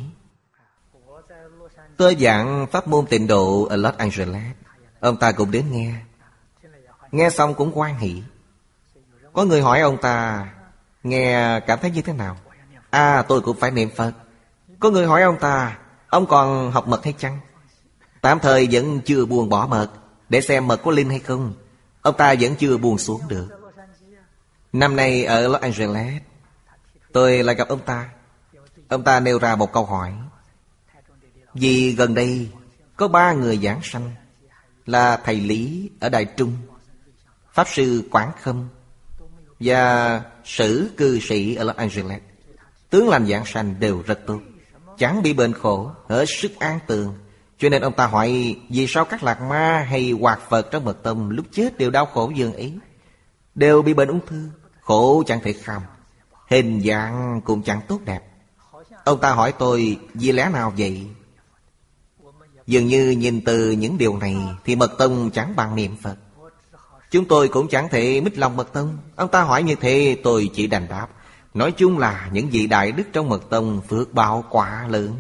Tôi giảng pháp môn tịnh độ ở Los Angeles, ông ta cũng đến nghe. Nghe xong cũng hoan hỷ. Có người hỏi ông ta nghe cảm thấy như thế nào? À, tôi cũng phải niệm Phật. Có người hỏi ông ta, ông còn học mật hay chăng? Tạm thời vẫn chưa buông bỏ mật, để xem mật có linh hay không. Ông ta vẫn chưa buông xuống được. Năm nay ở Los Angeles, tôi lại gặp ông ta. Ông ta nêu ra một câu hỏi. Vì gần đây có ba người giảng sanh, là thầy Lý ở Đài Trung, Pháp sư Quảng Khâm và sử cư sĩ ở Los Angeles. Tướng lành giảng sanh đều rất tốt, chẳng bị bệnh khổ, hết sức an tường. Cho nên ông ta hỏi, vì sao các lạc ma hay hoạt Phật trong mật tông lúc chết đều đau khổ dường ấy, đều bị bệnh ung thư, khổ chẳng thể kham, hình dạng cũng chẳng tốt đẹp. Ông ta hỏi tôi, vì lẽ nào vậy? Dường như nhìn từ những điều này thì mật tông chẳng bằng niệm Phật. Chúng tôi cũng chẳng thể mít lòng mật tông. Ông ta hỏi như thế, tôi chỉ đành đáp. Nói chung là những vị đại đức trong mật tông phước báo quả lớn,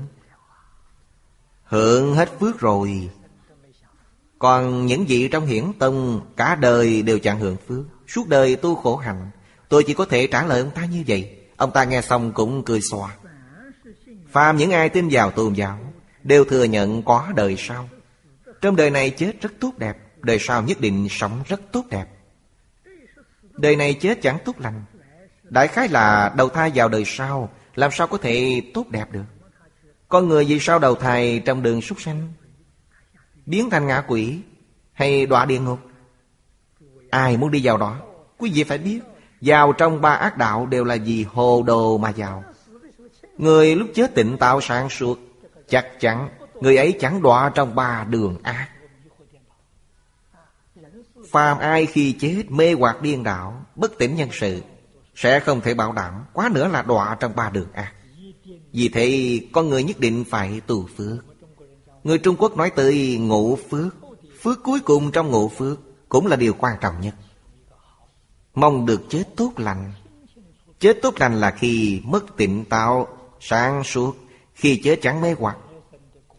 hưởng hết phước rồi. Còn những vị trong hiển tông cả đời đều chẳng hưởng phước, suốt đời tu khổ hạnh. Tôi chỉ có thể trả lời ông ta như vậy. Ông ta nghe xong cũng cười xòa. Phàm những ai tin vào tôn giáo đều thừa nhận có đời sau. Trong đời này chết rất tốt đẹp, đời sau nhất định sống rất tốt đẹp. Đời này chết chẳng tốt lành, đại khái là đầu thai vào đời sau, làm sao có thể tốt đẹp được. Con người vì sao đầu thai trong đường súc sanh, biến thành ngạ quỷ hay đọa địa ngục? Ai muốn đi vào đó? Quý vị phải biết, vào trong ba ác đạo đều là vì hồ đồ mà vào. Người lúc chết tịnh tạo sáng suốt, chắc chắn người ấy chẳng đọa trong ba đường ác. Phàm ai khi chết mê hoặc điên đảo, bất tỉnh nhân sự, sẽ không thể bảo đảm, quá nữa là đọa trong ba đường ác. Vì thế con người nhất định phải tu phước. Người Trung Quốc nói tới ngũ phước, phước cuối cùng trong ngũ phước cũng là điều quan trọng nhất. Mong được chết tốt lành. Chết tốt lành là khi mất tỉnh táo, sáng suốt, khi chết chẳng mê hoặc.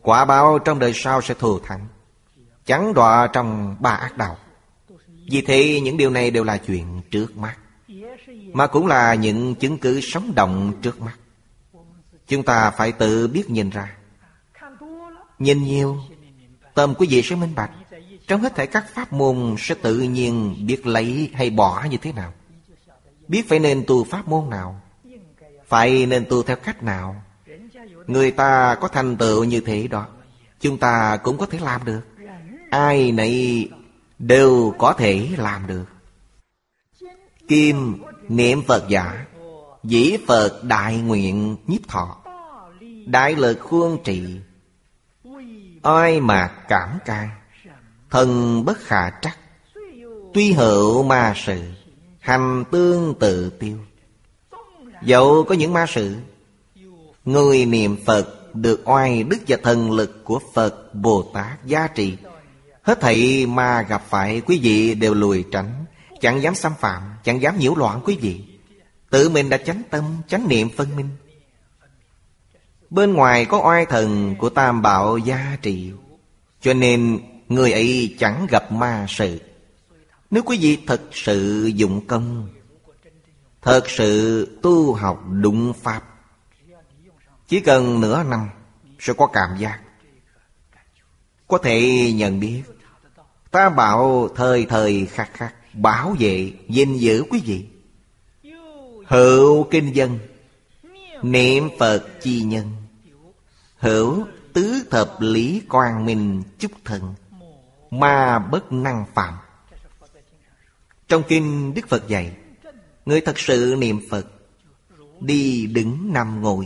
Quả báo trong đời sau sẽ thù thắng, chẳng đọa trong ba ác đạo. Vì thế những điều này đều là chuyện trước mắt, mà cũng là những chứng cứ sống động trước mắt. Chúng ta phải tự biết nhìn ra. Nhìn nhiều, tâm quý vị sẽ minh bạch. Trong hết thảy các pháp môn sẽ tự nhiên biết lấy hay bỏ như thế nào, biết phải nên tu pháp môn nào, phải nên tu theo cách nào. Người ta có thành tựu như thế đó, chúng ta cũng có thể làm được. Ai nấy đều có thể làm được. Kim niệm Phật giả, dĩ Phật đại nguyện nhiếp thọ, đại lực khuôn trị, oai mạc cảm can, thần bất khả trắc, tuy hữu ma sự, hành tương tự tiêu. Dẫu có những ma sự, người niệm Phật được oai đức và thần lực của Phật Bồ Tát gia trì. Hết thảy ma gặp phải quý vị đều lùi tránh, chẳng dám xâm phạm, chẳng dám nhiễu loạn quý vị. Tự mình đã chánh tâm, chánh niệm phân minh. Bên ngoài có oai thần của Tam Bảo gia trì, cho nên người ấy chẳng gặp ma sự. Nếu quý vị thật sự dụng công, thật sự tu học đúng pháp, chỉ cần nửa năm sẽ có cảm giác, có thể nhận biết Tam Bảo thời thời khắc khắc bảo vệ, gìn giữ quý vị. Hữu kinh dân, niệm Phật chi nhân, hữu tứ thập lý quang minh chúc thần, ma bất năng phạm. Trong kinh Đức Phật dạy, người thật sự niệm Phật, đi đứng nằm ngồi,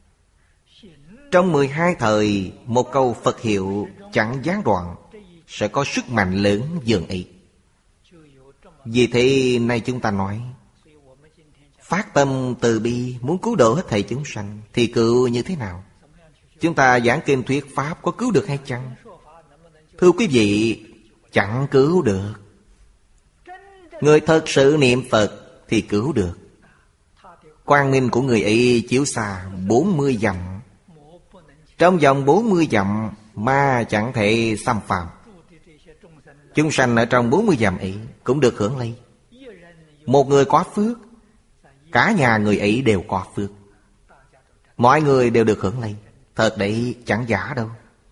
trong mười hai thời một câu Phật hiệu chẳng gián đoạn, sẽ có sức mạnh lớn dường ấy. Vì thế nay chúng ta nói, phát tâm từ bi muốn cứu độ hết thảy chúng sanh, thì cứu như thế nào? Chúng ta giảng kinh thuyết pháp có cứu được hay chăng? Thưa quý vị, chẳng cứu được. Người thật sự niệm Phật thì cứu được. Quang minh của người ấy chiếu xa bốn mươi dặm. Trong vòng bốn mươi dặm, ma chẳng thể xâm phạm. Chúng sanh ở trong bốn mươi dặm ấy cũng được hưởng lợi. Một người có phước, cả nhà người ấy đều có phước. Mọi người đều được hưởng lợi. Thật đấy, chẳng giả đâu.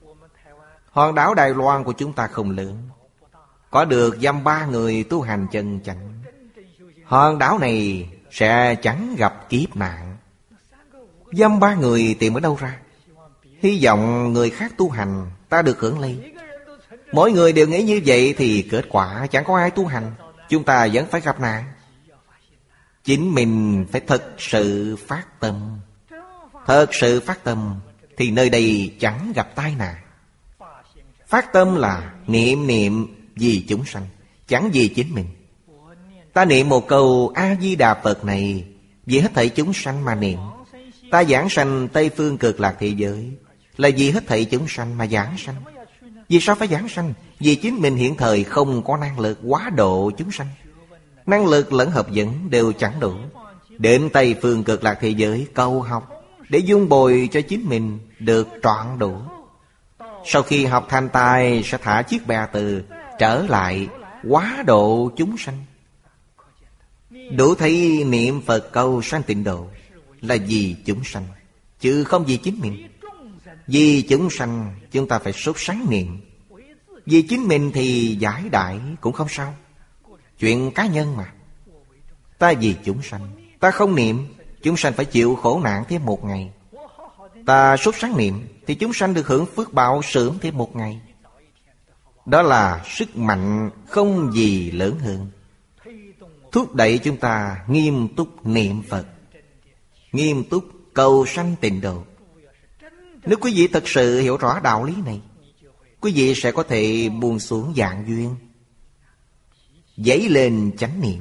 Hòn đảo Đài Loan của chúng ta không lớn, có được dăm ba người tu hành chân chánh, hòn đảo này sẽ chẳng gặp kiếp nạn. Dăm ba người tìm ở đâu ra? Hy vọng người khác tu hành, ta được hưởng lợi. Mỗi người đều nghĩ như vậy thì kết quả chẳng có ai tu hành, chúng ta vẫn phải gặp nạn. Chính mình phải thật sự phát tâm. Thật sự phát tâm thì nơi đây chẳng gặp tai nạn. Phát tâm là niệm niệm vì chúng sanh, chẳng vì chính mình. Ta niệm một câu A-di-đà Phật này vì hết thảy chúng sanh mà niệm. Ta giảng sanh Tây Phương Cực Lạc thế giới là vì hết thảy chúng sanh mà giảng sanh. Vì sao phải giảng sanh? Vì chính mình hiện thời không có năng lực quá độ chúng sanh. Năng lực lẫn hợp dẫn đều chẳng đủ. Đến Tây Phương Cực Lạc thế giới cầu học, để dung bồi cho chính mình được trọn đủ. Sau khi học thành tài sẽ thả chiếc bè từ trở lại quá độ chúng sanh. Đủ thấy niệm Phật câu sanh tịnh độ là vì chúng sanh, chứ không vì chính mình. Vì chúng sanh chúng ta phải sốt sắng niệm. Vì chính mình thì giải đại cũng không sao. Chuyện cá nhân mà. Ta vì chúng sanh, ta không niệm, chúng sanh phải chịu khổ nạn thêm một ngày. Ta sốt sắng niệm thì chúng sanh được hưởng phước báo sớm thêm một ngày. Đó là sức mạnh không gì lớn hơn, thúc đẩy chúng ta nghiêm túc niệm Phật, nghiêm túc cầu sanh tịnh độ. Nếu quý vị thật sự hiểu rõ đạo lý này, quý vị sẽ có thể buông xuống dạng duyên, dấy lên chánh niệm.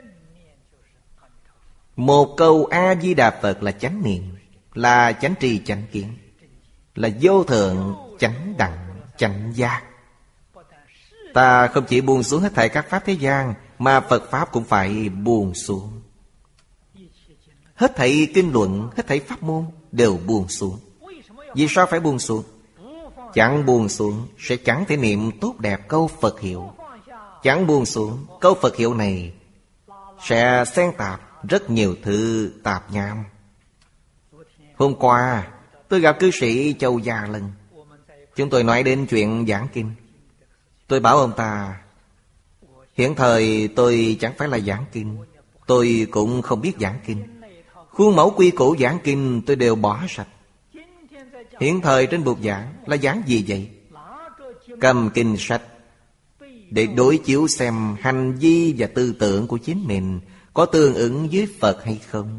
Một câu A-di-đà Phật là chánh niệm, là chánh tri chánh kiến, là vô thượng chánh đẳng chánh giác. Ta không chỉ buông xuống hết thảy các pháp thế gian, mà Phật Pháp cũng phải buông xuống. Hết thảy kinh luận, hết thảy pháp môn đều buông xuống. Vì sao phải buông xuống? Chẳng buông xuống sẽ chẳng thể niệm tốt đẹp câu Phật hiệu. Chẳng buông xuống, câu Phật hiệu này sẽ xen tạp rất nhiều thứ tạp nham. Hôm qua tôi gặp cư sĩ Châu Gia Lân. Chúng tôi nói đến chuyện giảng kinh. Tôi bảo ông ta, hiện thời tôi chẳng phải là giảng kinh, tôi cũng không biết giảng kinh. Khuôn mẫu quy củ giảng kinh tôi đều bỏ sạch. Hiện thời trên bục giảng là giảng gì vậy? Cầm kinh sách để đối chiếu xem hành vi và tư tưởng của chính mình có tương ứng với Phật hay không.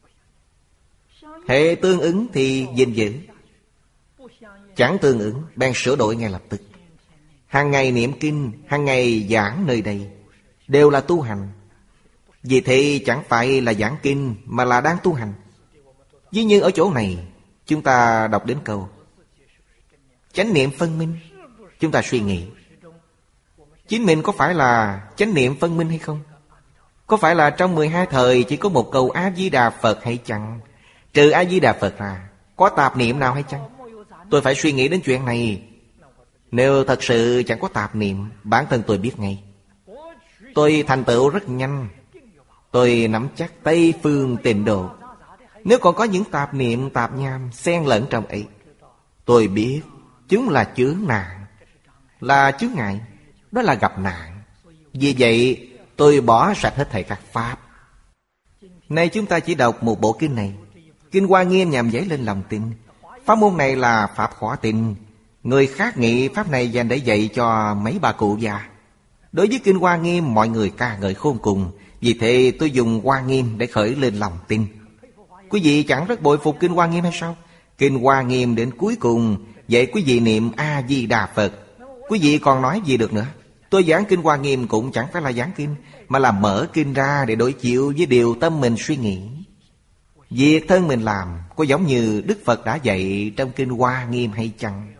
Hệ tương ứng thì gìn giữ, chẳng tương ứng bèn sửa đổi ngay lập tức. Hàng ngày niệm kinh, hàng ngày giảng nơi đây đều là tu hành. Vì thế chẳng phải là giảng kinh mà là đang tu hành. Ví như ở chỗ này chúng ta đọc đến câu chánh niệm phân minh, chúng ta suy nghĩ chính mình có phải là chánh niệm phân minh hay không? Có phải là trong mười hai thời chỉ có một câu A-di-đà Phật hay chăng? Trừ A-di-đà Phật ra, có tạp niệm nào hay chăng? Tôi phải suy nghĩ đến chuyện này. Nếu thật sự chẳng có tạp niệm, bản thân tôi biết ngay, tôi thành tựu rất nhanh. Tôi nắm chắc Tây phương tịnh độ. Nếu còn có những tạp niệm tạp nham xen lẫn trong ấy, tôi biết chúng là chướng nạn, là chướng ngại, đó là gặp nạn. Vì vậy tôi bỏ sạch hết thảy các pháp. Nay chúng ta chỉ đọc một bộ kinh này. Kinh Hoa Nghiêm nhằm dấy lên lòng tin. Pháp môn này là pháp khó tin. Người khác nghĩ pháp này dành để dạy cho mấy bà cụ già. Đối với Kinh Hoa Nghiêm mọi người ca ngợi khôn cùng. Vì thế tôi dùng Hoa Nghiêm để khởi lên lòng tin. Quý vị chẳng rất bội phục Kinh Hoa Nghiêm hay sao? Kinh Hoa Nghiêm đến cuối cùng dạy quý vị niệm A-di-đà Phật. Quý vị còn nói gì được nữa? Tôi giảng Kinh Hoa Nghiêm cũng chẳng phải là giảng kinh, mà là mở kinh ra để đối chiếu với điều tâm mình suy nghĩ. Việc thân mình làm có giống như Đức Phật đã dạy trong Kinh Hoa Nghiêm hay chăng?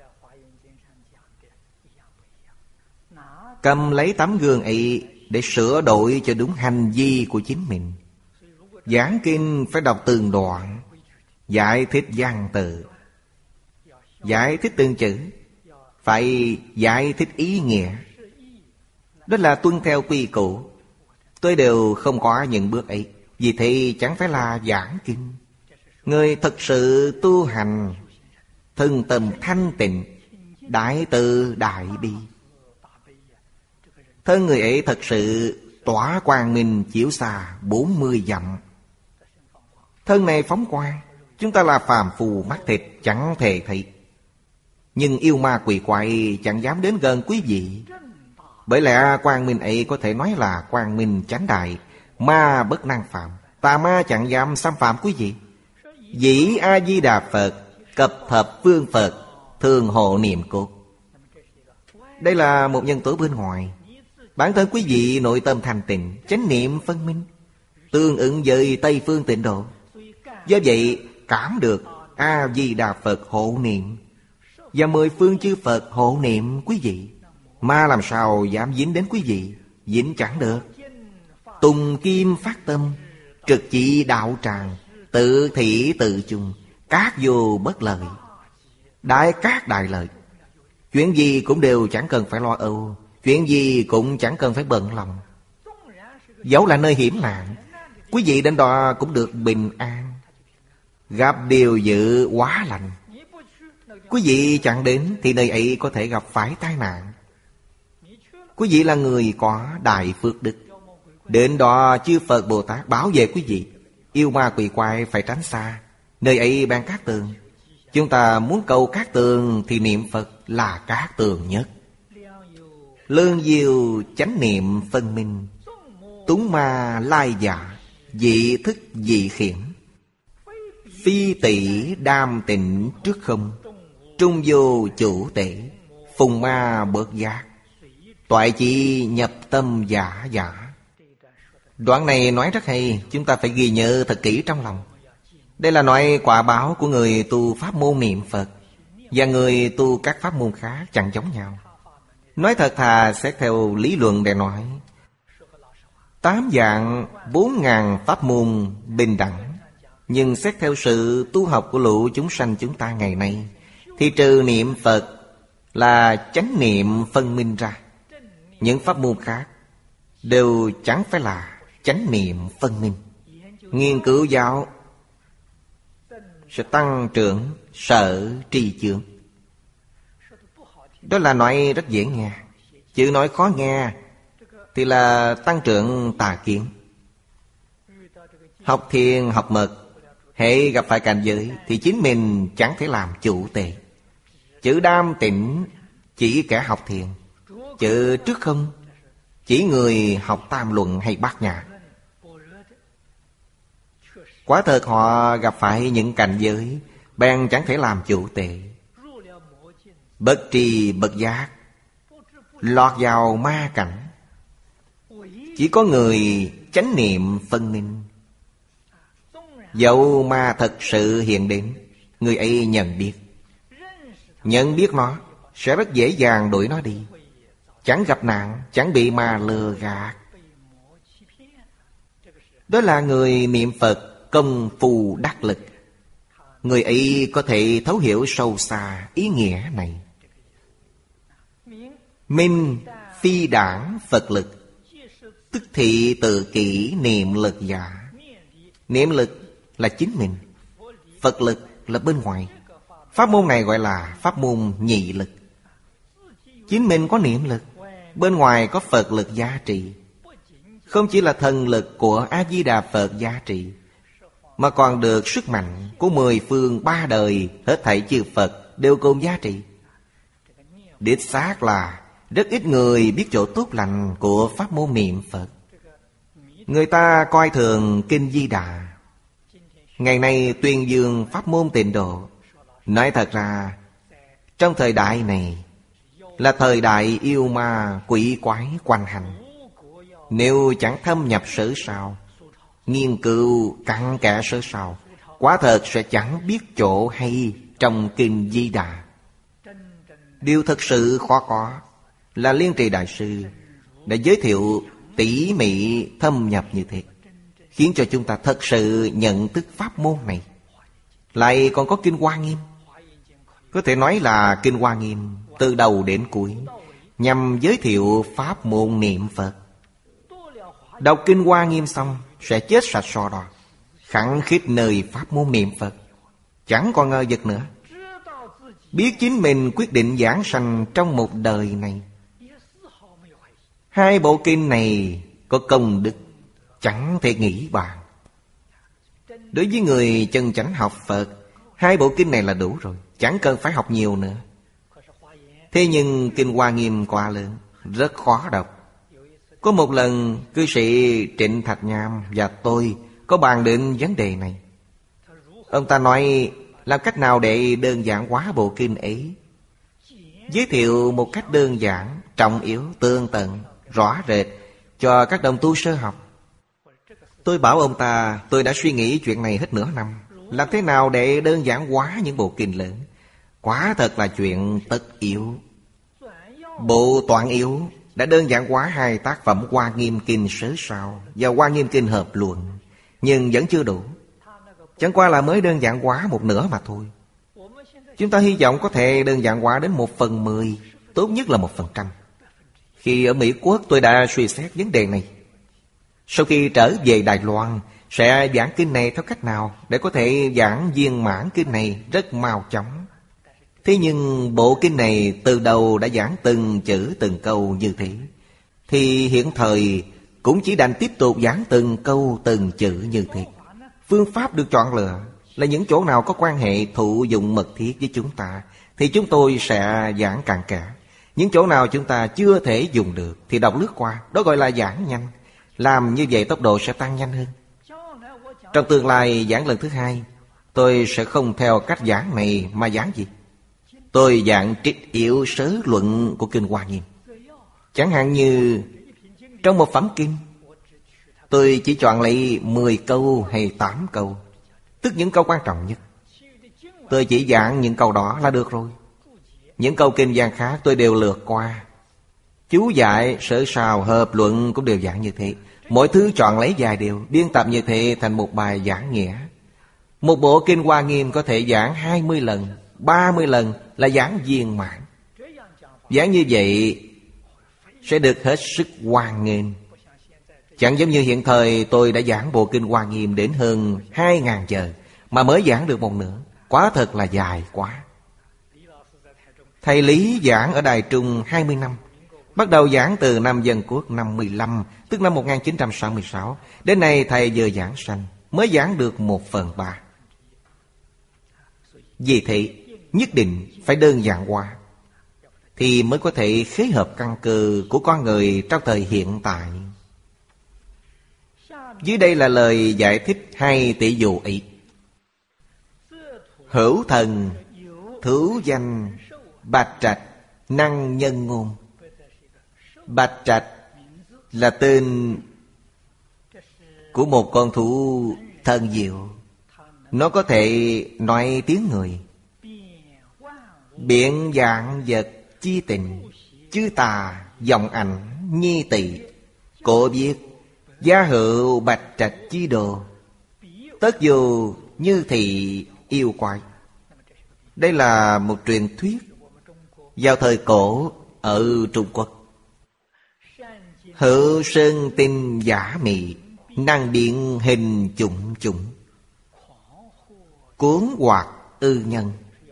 Cầm lấy tấm gương ấy để sửa đổi cho đúng hành vi của chính mình. Giảng kinh phải đọc từng đoạn, giải thích văn tự, giải thích từng chữ, phải giải thích ý nghĩa. Đó là tuân theo quy củ. Tôi đều không có những bước ấy. Vì thế chẳng phải là giảng kinh. Người thật sự tu hành, thân tâm thanh tịnh, đại từ đại bi, thân người ấy thật sự tỏa quang minh chiếu xa bốn mươi dặm. Thân này phóng quang, chúng ta là phàm phu mắt thịt chẳng thể thấy. Nhưng yêu ma quỷ quái chẳng dám đến gần quý vị. Bởi lẽ quang minh ấy có thể nói là quang minh chánh đại, ma bất năng phạm. Tà ma chẳng dám xâm phạm quý vị. Dĩ A-di-đà Phật, cập thập phương Phật, thường hộ niệm cốt. Đây là một nhân tố bên ngoài. Bản thân quý vị nội tâm thanh tịnh, chánh niệm phân minh, tương ứng với Tây phương tịnh độ. Do vậy cảm được A-di-đà Phật hộ niệm, và mười phương chư Phật hộ niệm quý vị. Ma làm sao dám dính đến quý vị? Dính chẳng được. Tùng kim phát tâm, trực chỉ đạo tràng, tự thị tự chung, các vô bất lợi, đại các đại lợi. Chuyện gì cũng đều chẳng cần phải lo âu, chuyện gì cũng chẳng cần phải bận lòng. Dẫu là nơi hiểm nạn, quý vị đến đó cũng được bình an. Gặp điều dữ quá lành, quý vị chẳng đến thì nơi ấy có thể gặp phải tai nạn. Quý vị là người có đại phước đức, đến đó chư Phật Bồ Tát bảo vệ quý vị. Yêu ma quỷ quái phải tránh xa. Nơi ấy ban cát tường. Chúng ta muốn cầu cát tường thì niệm Phật là cát tường nhất. Lương diệu chánh niệm phân minh, túng ma lai dạ, dị thức dị khiển. Phi tỷ đam tịnh trước không, trung vô chủ tể, phùng ma bớt giác, toại chỉ nhập tâm giả giả. Đoạn này nói rất hay, chúng ta phải ghi nhớ thật kỹ trong lòng. Đây là loại quả báo của người tu pháp môn niệm Phật và người tu các pháp môn khác chẳng giống nhau. Nói thật thà xét theo lý luận để nói, tám dạng bốn ngàn pháp môn bình đẳng. Nhưng xét theo sự tu học của lũ chúng sanh chúng ta ngày nay, Thì trừ niệm Phật là chánh niệm phân minh ra, những pháp môn khác đều chẳng phải là chánh niệm phân minh. Nghiên cứu giáo sẽ tăng trưởng sở tri chướng. Đó là nói rất dễ nghe. Chữ nói khó nghe thì là tăng trưởng tà kiến. Học thiền học mật, hễ gặp phải cảnh giới thì chính mình chẳng thể làm chủ tệ. Chữ đam tịnh chỉ kẻ học thiền, chữ trước không chỉ người học tam luận hay bát nhã. Quả thật họ gặp phải những cảnh giới bèn chẳng thể làm chủ tệ. Bất tri bất giác lọt vào ma cảnh. Chỉ có người chánh niệm phân minh, dẫu ma thật sự hiện đến, người ấy nhận biết. Nhận biết nó sẽ rất dễ dàng đuổi nó đi, chẳng gặp nạn, chẳng bị ma lừa gạt. Đó là người niệm Phật công phu đắc lực. Người ấy có thể thấu hiểu sâu xa ý nghĩa này. Minh phi đảng Phật lực, tức thị tự kỷ niệm lực giả. Niệm lực là chính mình, Phật lực là bên ngoài. Pháp môn này gọi là pháp môn nhị lực. Chính mình có niệm lực, bên ngoài có Phật lực giá trị. Không chỉ là thần lực của A-di-đà Phật giá trị, mà còn được sức mạnh của mười phương ba đời hết thảy chư Phật đều cùng giá trị. Đích xác là rất ít người biết chỗ tốt lành của pháp môn niệm Phật. Người ta coi thường Kinh Di Đà, ngày nay tuyên dương pháp môn tịnh độ. Nói thật ra, trong thời đại này là thời đại yêu ma quỷ quái quanh hành. Nếu chẳng thâm nhập sử sao, nghiên cứu cặn kẽ sử sao, quả thật sẽ chẳng biết chỗ hay trong Kinh Di Đà. Điều thật sự khó có là Liên Trì Đại Sư đã giới thiệu tỉ mỉ thâm nhập như thế, khiến cho chúng ta thật sự nhận thức pháp môn này. Lại còn có Kinh Hoa Nghiêm. Có thể nói là Kinh Hoa Nghiêm từ đầu đến cuối nhằm giới thiệu pháp môn niệm Phật. Đọc Kinh Hoa Nghiêm xong sẽ chết sạch so đo, khẳng khít nơi pháp môn niệm Phật, chẳng còn ngờ vực nữa. Biết chính mình quyết định giảng sanh trong một đời này. Hai bộ kinh này có công đức chẳng thể nghĩ bàn. Đối với người chân chánh học Phật, hai bộ kinh này là đủ rồi, chẳng cần phải học nhiều nữa. Thế nhưng Kinh Hoa Nghiêm quá lớn, rất khó đọc. Có một lần cư sĩ Trịnh Thạch Nham và tôi có bàn đến vấn đề này. Ông ta nói làm cách nào để đơn giản hóa bộ kinh ấy, giới thiệu một cách đơn giản, trọng yếu, tương tận, rõ rệt cho các đồng tu sơ học. Tôi bảo ông ta tôi đã suy nghĩ chuyện này hết nửa năm, làm thế nào để đơn giản hóa những bộ kinh lớn. Quả thật là chuyện tất yếu. Bộ Toạn Yếu đã đơn giản hóa hai tác phẩm Hoa Nghiêm Kinh Sớ Sao và Hoa Nghiêm Kinh Hợp Luận, nhưng vẫn chưa đủ. Chẳng qua là mới đơn giản hóa một nửa mà thôi. Chúng ta hy vọng có thể đơn giản hóa đến một phần mười, tốt nhất là một phần trăm. Khi ở Mỹ Quốc tôi đã suy xét vấn đề này. Sau khi trở về Đài Loan, sẽ giảng kinh này theo cách nào để có thể giảng viên mãn kinh này rất mau chóng. Thế nhưng bộ kinh này từ đầu đã giảng từng chữ từng câu như thế, thì hiện thời cũng chỉ đành tiếp tục giảng từng câu từng chữ như thế. Phương pháp được chọn lựa là những chỗ nào có quan hệ thụ dụng mật thiết với chúng ta thì chúng tôi sẽ giảng cặn kẽ. Những chỗ nào chúng ta chưa thể dùng được thì đọc lướt qua, đó gọi là giảng nhanh. Làm như vậy tốc độ sẽ tăng nhanh hơn. Trong tương lai giảng lần thứ hai, tôi sẽ không theo cách giảng này mà giảng gì? Tôi giảng trích yếu sớ luận của Kinh Hoa Nghiêm. Chẳng hạn như trong một phẩm kinh, tôi chỉ chọn lấy mười câu hay tám câu, tức những câu quan trọng nhất. Tôi chỉ giảng những câu đó là được rồi. Những câu kinh văn khác tôi đều lược qua. Chú giải, sở sao, hợp luận cũng đều giảng như thế. Mỗi thứ chọn lấy vài điều, biên tập như thế thành một bài giảng nghĩa. Một bộ Kinh Hoa Nghiêm có thể giảng hai mươi lần, ba mươi lần là giảng viên mãn. Giảng như vậy sẽ được hết sức hoan nghênh. Chẳng giống như hiện thời tôi đã giảng bộ kinh Hoa Nghiêm đến hơn hai ngàn giờ mà mới giảng được một nửa. Quả thật là dài quá. Thầy Lý giảng ở Đài Trung hai mươi năm. Bắt đầu giảng từ năm Dân Quốc năm mười lăm, tức năm một nghìn chín trăm sáu mươi sáu. Đến nay thầy vừa giảng sanh, mới giảng được một phần ba. Vì thế, nhất định phải đơn giản hóa, thì mới có thể khế hợp căn cơ của con người trong thời hiện tại. Dưới đây là lời giải thích hai tỷ dụ ấy. Hữu thần, thữu danh, bạch trạch, năng nhân ngôn. Bạch trạch là tên của một con thú thần diệu. Nó có thể nói tiếng người, biện dạng vật chi tình, chư tà dòng ảnh nhi tỳ. Cổ viết gia hữu bạch trạch chi đồ, tất dù như thị yêu quái. Đây là một truyền thuyết vào thời cổ ở Trung Quốc. Hữu sơn tinh giả mị, năng biến hình chủng chủng, cuốn hoạt ư nhân.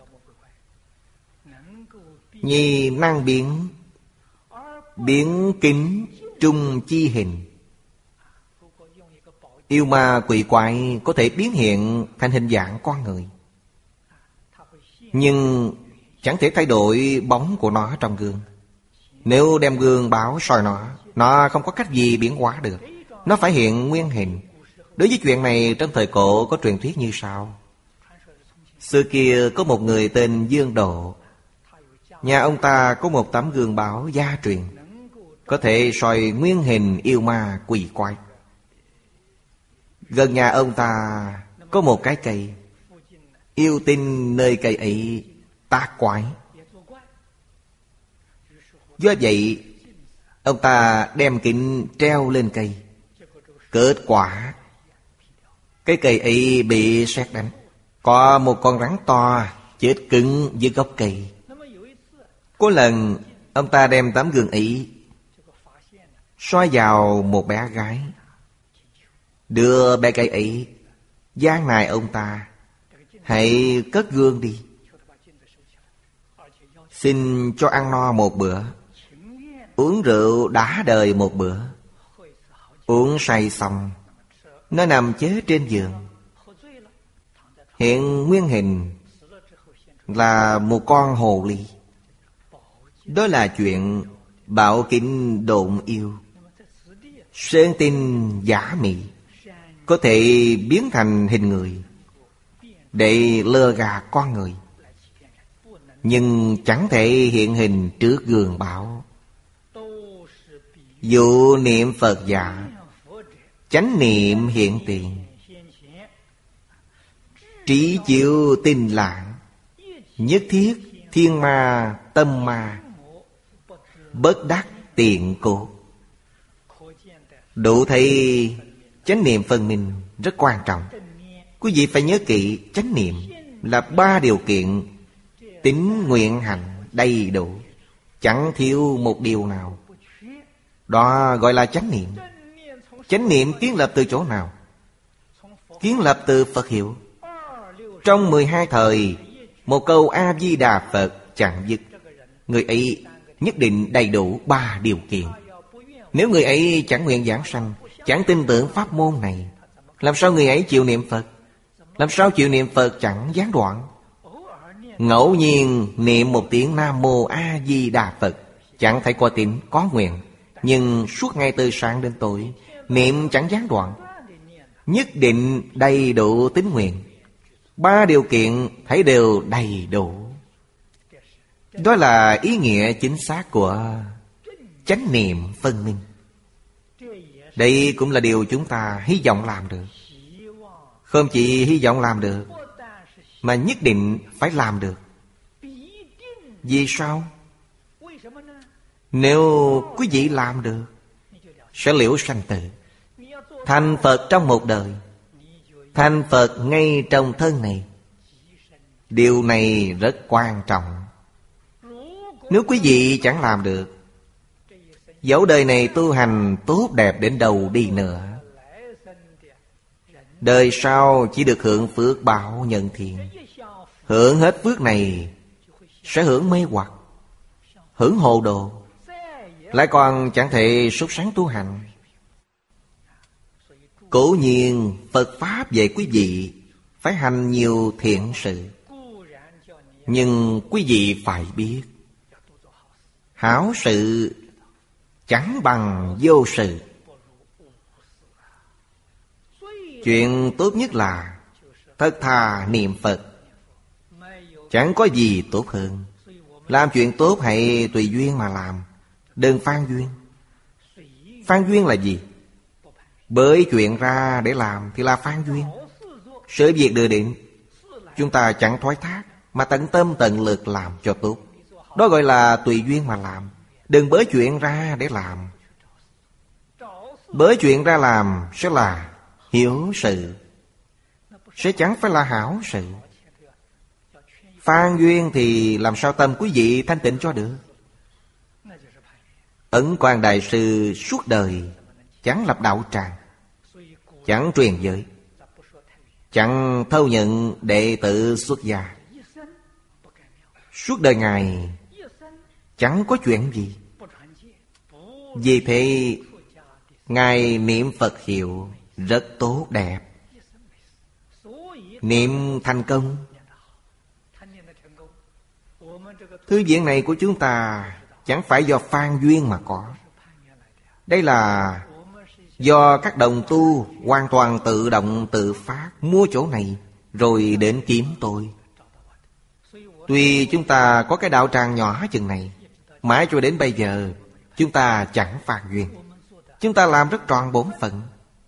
Nhi năng biến, biến kính trung chi hình. Yêu ma quỷ quái có thể biến hiện thành hình dạng con người, nhưng chẳng thể thay đổi bóng của nó trong gương. Nếu đem gương báo soi nó, nó không có cách gì biến hóa được. Nó phải hiện nguyên hình. Đối với chuyện này, trong thời cổ có truyền thuyết như sau. Xưa kia có một người tên Dương Độ. Nhà ông ta có một tấm gương báo gia truyền, có thể soi nguyên hình yêu ma quỷ quái. Gần nhà ông ta có một cái cây, yêu tinh nơi cây ấy tác quái. Do vậy ông ta đem kính treo lên cây. Kết quả cái cây ấy bị sét đánh. Có một con rắn to chết cứng dưới gốc cây. Có lần ông ta đem tấm gương ấy soi vào một bé gái, đưa bé gái ấy gian nài ông ta hãy cất gương đi, xin cho ăn no một bữa, uống rượu đã đời một bữa. Uống say xong, nó nằm chết trên giường, hiện nguyên hình là một con hồ ly. Đó là chuyện Bạo Kính Độn Yêu. Sơn tinh giả mị có thể biến thành hình người để lừa gạt con người, nhưng chẳng thể hiện hình trước gương bảo. Dụ niệm Phật giả, chánh niệm hiện tiền, trí chịu tinh lãng, nhất thiết thiên ma tâm ma, bất đắc tiện cố. Đủ thấy chánh niệm phân minh rất quan trọng. Quý vị phải nhớ kỹ, chánh niệm là ba điều kiện tín nguyện hành đầy đủ, chẳng thiếu một điều nào. Đó gọi là chánh niệm. Chánh niệm kiến lập từ chỗ nào? Kiến lập từ Phật hiệu. Trong mười hai thời, một câu A-di-đà Phật chẳng dứt. Người ấy nhất định đầy đủ ba điều kiện. Nếu người ấy chẳng nguyện giảng sanh, chẳng tin tưởng pháp môn này, làm sao người ấy chịu niệm Phật? Làm sao chịu niệm Phật chẳng gián đoạn? Ngẫu nhiên niệm một tiếng Nam Mô A Di Đà Phật, chẳng thấy có tín có nguyện, nhưng suốt ngày từ sáng đến tối niệm chẳng gián đoạn, nhất định đầy đủ tín nguyện. Ba điều kiện thấy đều đầy đủ. Đó là ý nghĩa chính xác của chánh niệm phân minh. Đây cũng là điều chúng ta hy vọng làm được. Không chỉ hy vọng làm được, mà nhất định phải làm được. Vì sao? Nếu quý vị làm được, sẽ liễu sanh tử, thành Phật trong một đời, thành Phật ngay trong thân này, Điều này rất quan trọng. Nếu quý vị chẳng làm được, dẫu đời này tu hành tốt đẹp đến đâu đi nữa, đời sau chỉ được hưởng phước báo nhân thiên. Hưởng hết phước này sẽ hưởng mê hoặc, hưởng hồ đồ, lại còn chẳng thể sốt sắng tu hành. Cố nhiên Phật Pháp dạy quý vị phải hành nhiều thiện sự, nhưng quý vị phải biết, hảo sự chẳng bằng vô sự. Chuyện tốt nhất là thật thà niệm Phật. Chẳng có gì tốt hơn. Làm chuyện tốt hãy tùy duyên mà làm, đừng phan duyên. Phan duyên là gì? Bởi chuyện ra để làm thì là phan duyên. Sự việc đưa đến, chúng ta chẳng thoái thác, mà tận tâm tận lực làm cho tốt. Đó gọi là tùy duyên mà làm. Đừng bới chuyện ra để làm. Bới chuyện ra làm sẽ là hiếu sự, sẽ chẳng phải là hảo sự. Phan duyên thì làm sao tâm quý vị thanh tịnh cho được? Ấn Quang Đại Sư suốt đời chẳng lập đạo tràng, chẳng truyền giới, chẳng thâu nhận đệ tử xuất gia. Suốt đời Ngài chẳng có chuyện gì. Vì thế Ngài niệm Phật hiệu rất tốt đẹp. Niệm thành công. Thư viện này của chúng ta chẳng phải do phan duyên mà có. Đây là do các đồng tu hoàn toàn tự động tự phát mua chỗ này rồi đến kiếm tôi. Tuy chúng ta có cái đạo tràng nhỏ chừng này, mãi cho đến bây giờ chúng ta chẳng phan duyên. Chúng ta làm rất tròn bổn phận.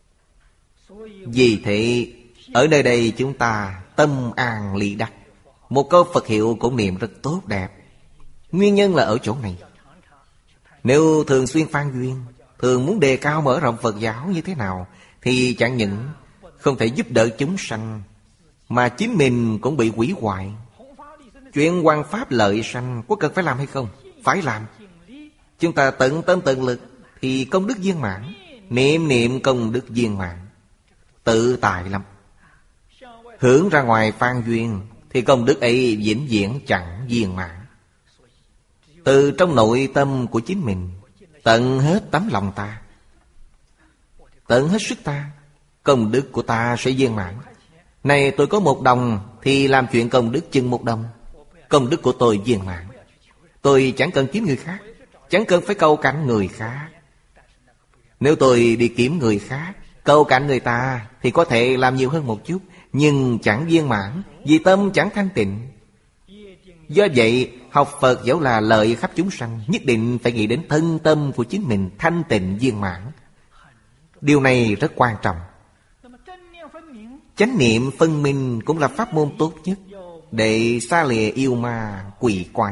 Vì thế ở nơi đây chúng ta tâm an lý đắc. Một câu Phật hiệu cũng niệm rất tốt đẹp. Nguyên nhân là ở chỗ này. Nếu thường xuyên phan duyên, thường muốn đề cao mở rộng Phật giáo như thế nào, thì chẳng những không thể giúp đỡ chúng sanh, mà chính mình cũng bị hủy hoại. Chuyện hoằng pháp lợi sanh có cần phải làm hay không? Phải làm. Chúng ta tận tâm tận lực thì công đức viên mãn. Niệm niệm công đức viên mãn, tự tại lắm. Hướng ra ngoài phan duyên thì công đức ấy vĩnh viễn chẳng viên mãn. Từ trong nội tâm của chính mình, tận hết tấm lòng ta, tận hết sức ta, công đức của ta sẽ viên mãn. Này tôi có một đồng thì làm chuyện công đức chừng một đồng. Công đức của tôi viên mãn. Tôi chẳng cần kiếm người khác, chẳng cần phải cầu cạnh người khác. Nếu tôi đi kiếm người khác, cầu cạnh người ta thì có thể làm nhiều hơn một chút, nhưng chẳng viên mãn, vì tâm chẳng thanh tịnh. Do vậy học Phật dẫu là lợi khắp chúng sanh, nhất định phải nghĩ đến thân tâm của chính mình thanh tịnh viên mãn. Điều này rất quan trọng. Chánh niệm phân minh cũng là pháp môn tốt nhất để xa lìa yêu ma quỷ quái.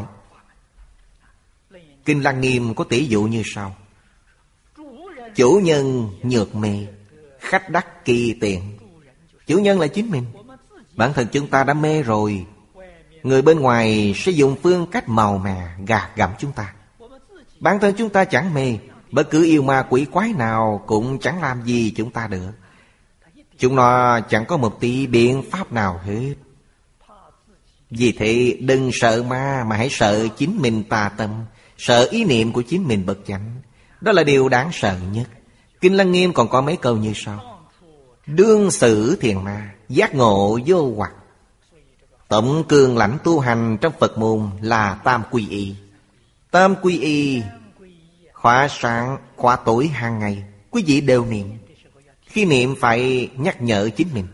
Kinh Lăng Nghiêm có tỷ dụ như sau: chủ nhân nhược mê, khách đắc kỳ tiện. Chủ nhân là chính mình. Bản thân chúng ta đã mê rồi, người bên ngoài sẽ dùng phương cách màu mè gạt gẫm chúng ta. Bản thân chúng ta chẳng mê, bất cứ yêu ma quỷ quái nào cũng chẳng làm gì chúng ta được. Chúng nó chẳng có một tí biện pháp nào hết. Vì thế đừng sợ ma, mà hãy sợ chính mình tà tâm, sợ ý niệm của chính mình bất chánh. Đó là điều đáng sợ nhất. Kinh Lăng Nghiêm còn có mấy câu như sau: đương xử thiền ma, giác ngộ vô hoặc. Tổng cường lãnh tu hành trong Phật môn là tam quy y. Tam quy y khóa sáng khóa tối hàng ngày, quý vị đều niệm. Khi niệm phải nhắc nhở chính mình.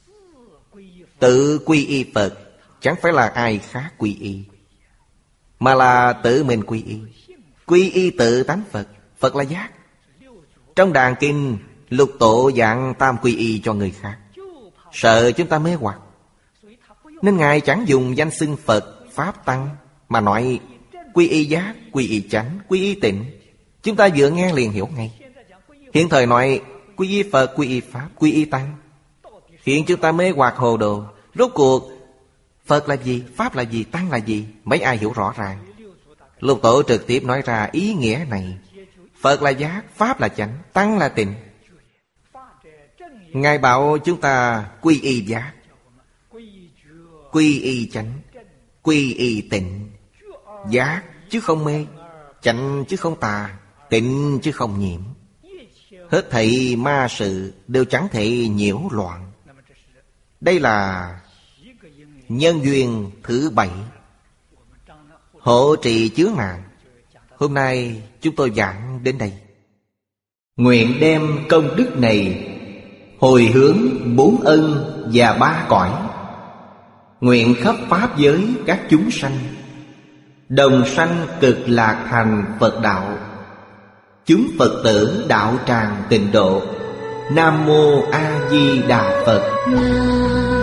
Tự quy y Phật, chẳng phải là ai khác quy y, mà là tự mình quy y. Quy y tự tánh Phật, Phật là giác. Trong đàn kinh Lục Tổ giảng tam quy y cho người khác, sợ chúng ta mê hoặc, nên Ngài chẳng dùng danh xưng Phật, Pháp, Tăng, mà nói quy y giác, quy y chánh, quy y tịnh. Chúng ta vừa nghe liền hiểu ngay. Hiện thời nói quy y Phật, quy y Pháp, quy y Tăng, khiến chúng ta mê hoặc hồ đồ. Rốt cuộc Phật là gì? Pháp là gì? Tăng là gì? Mấy ai hiểu rõ ràng? Lục Tổ trực tiếp nói ra ý nghĩa này. Phật là giác, Pháp là chánh, Tăng là tịnh. Ngài bảo chúng ta quy y giác, quy y chánh, quy y tịnh. Giác chứ không mê, chánh chứ không tà, tịnh chứ không nhiễm. Hết thảy ma sự đều chẳng thể nhiễu loạn. Đây là nhân duyên thứ bảy, hộ trì chướng ngại. Hôm nay chúng tôi giảng đến đây. Nguyện đem công đức này hồi hướng bốn ân và ba cõi. Nguyện khắp pháp giới các chúng sanh đồng sanh cực lạc thành Phật đạo. Chúng Phật tử đạo tràng tịnh độ. Nam Mô A Di Đà Phật.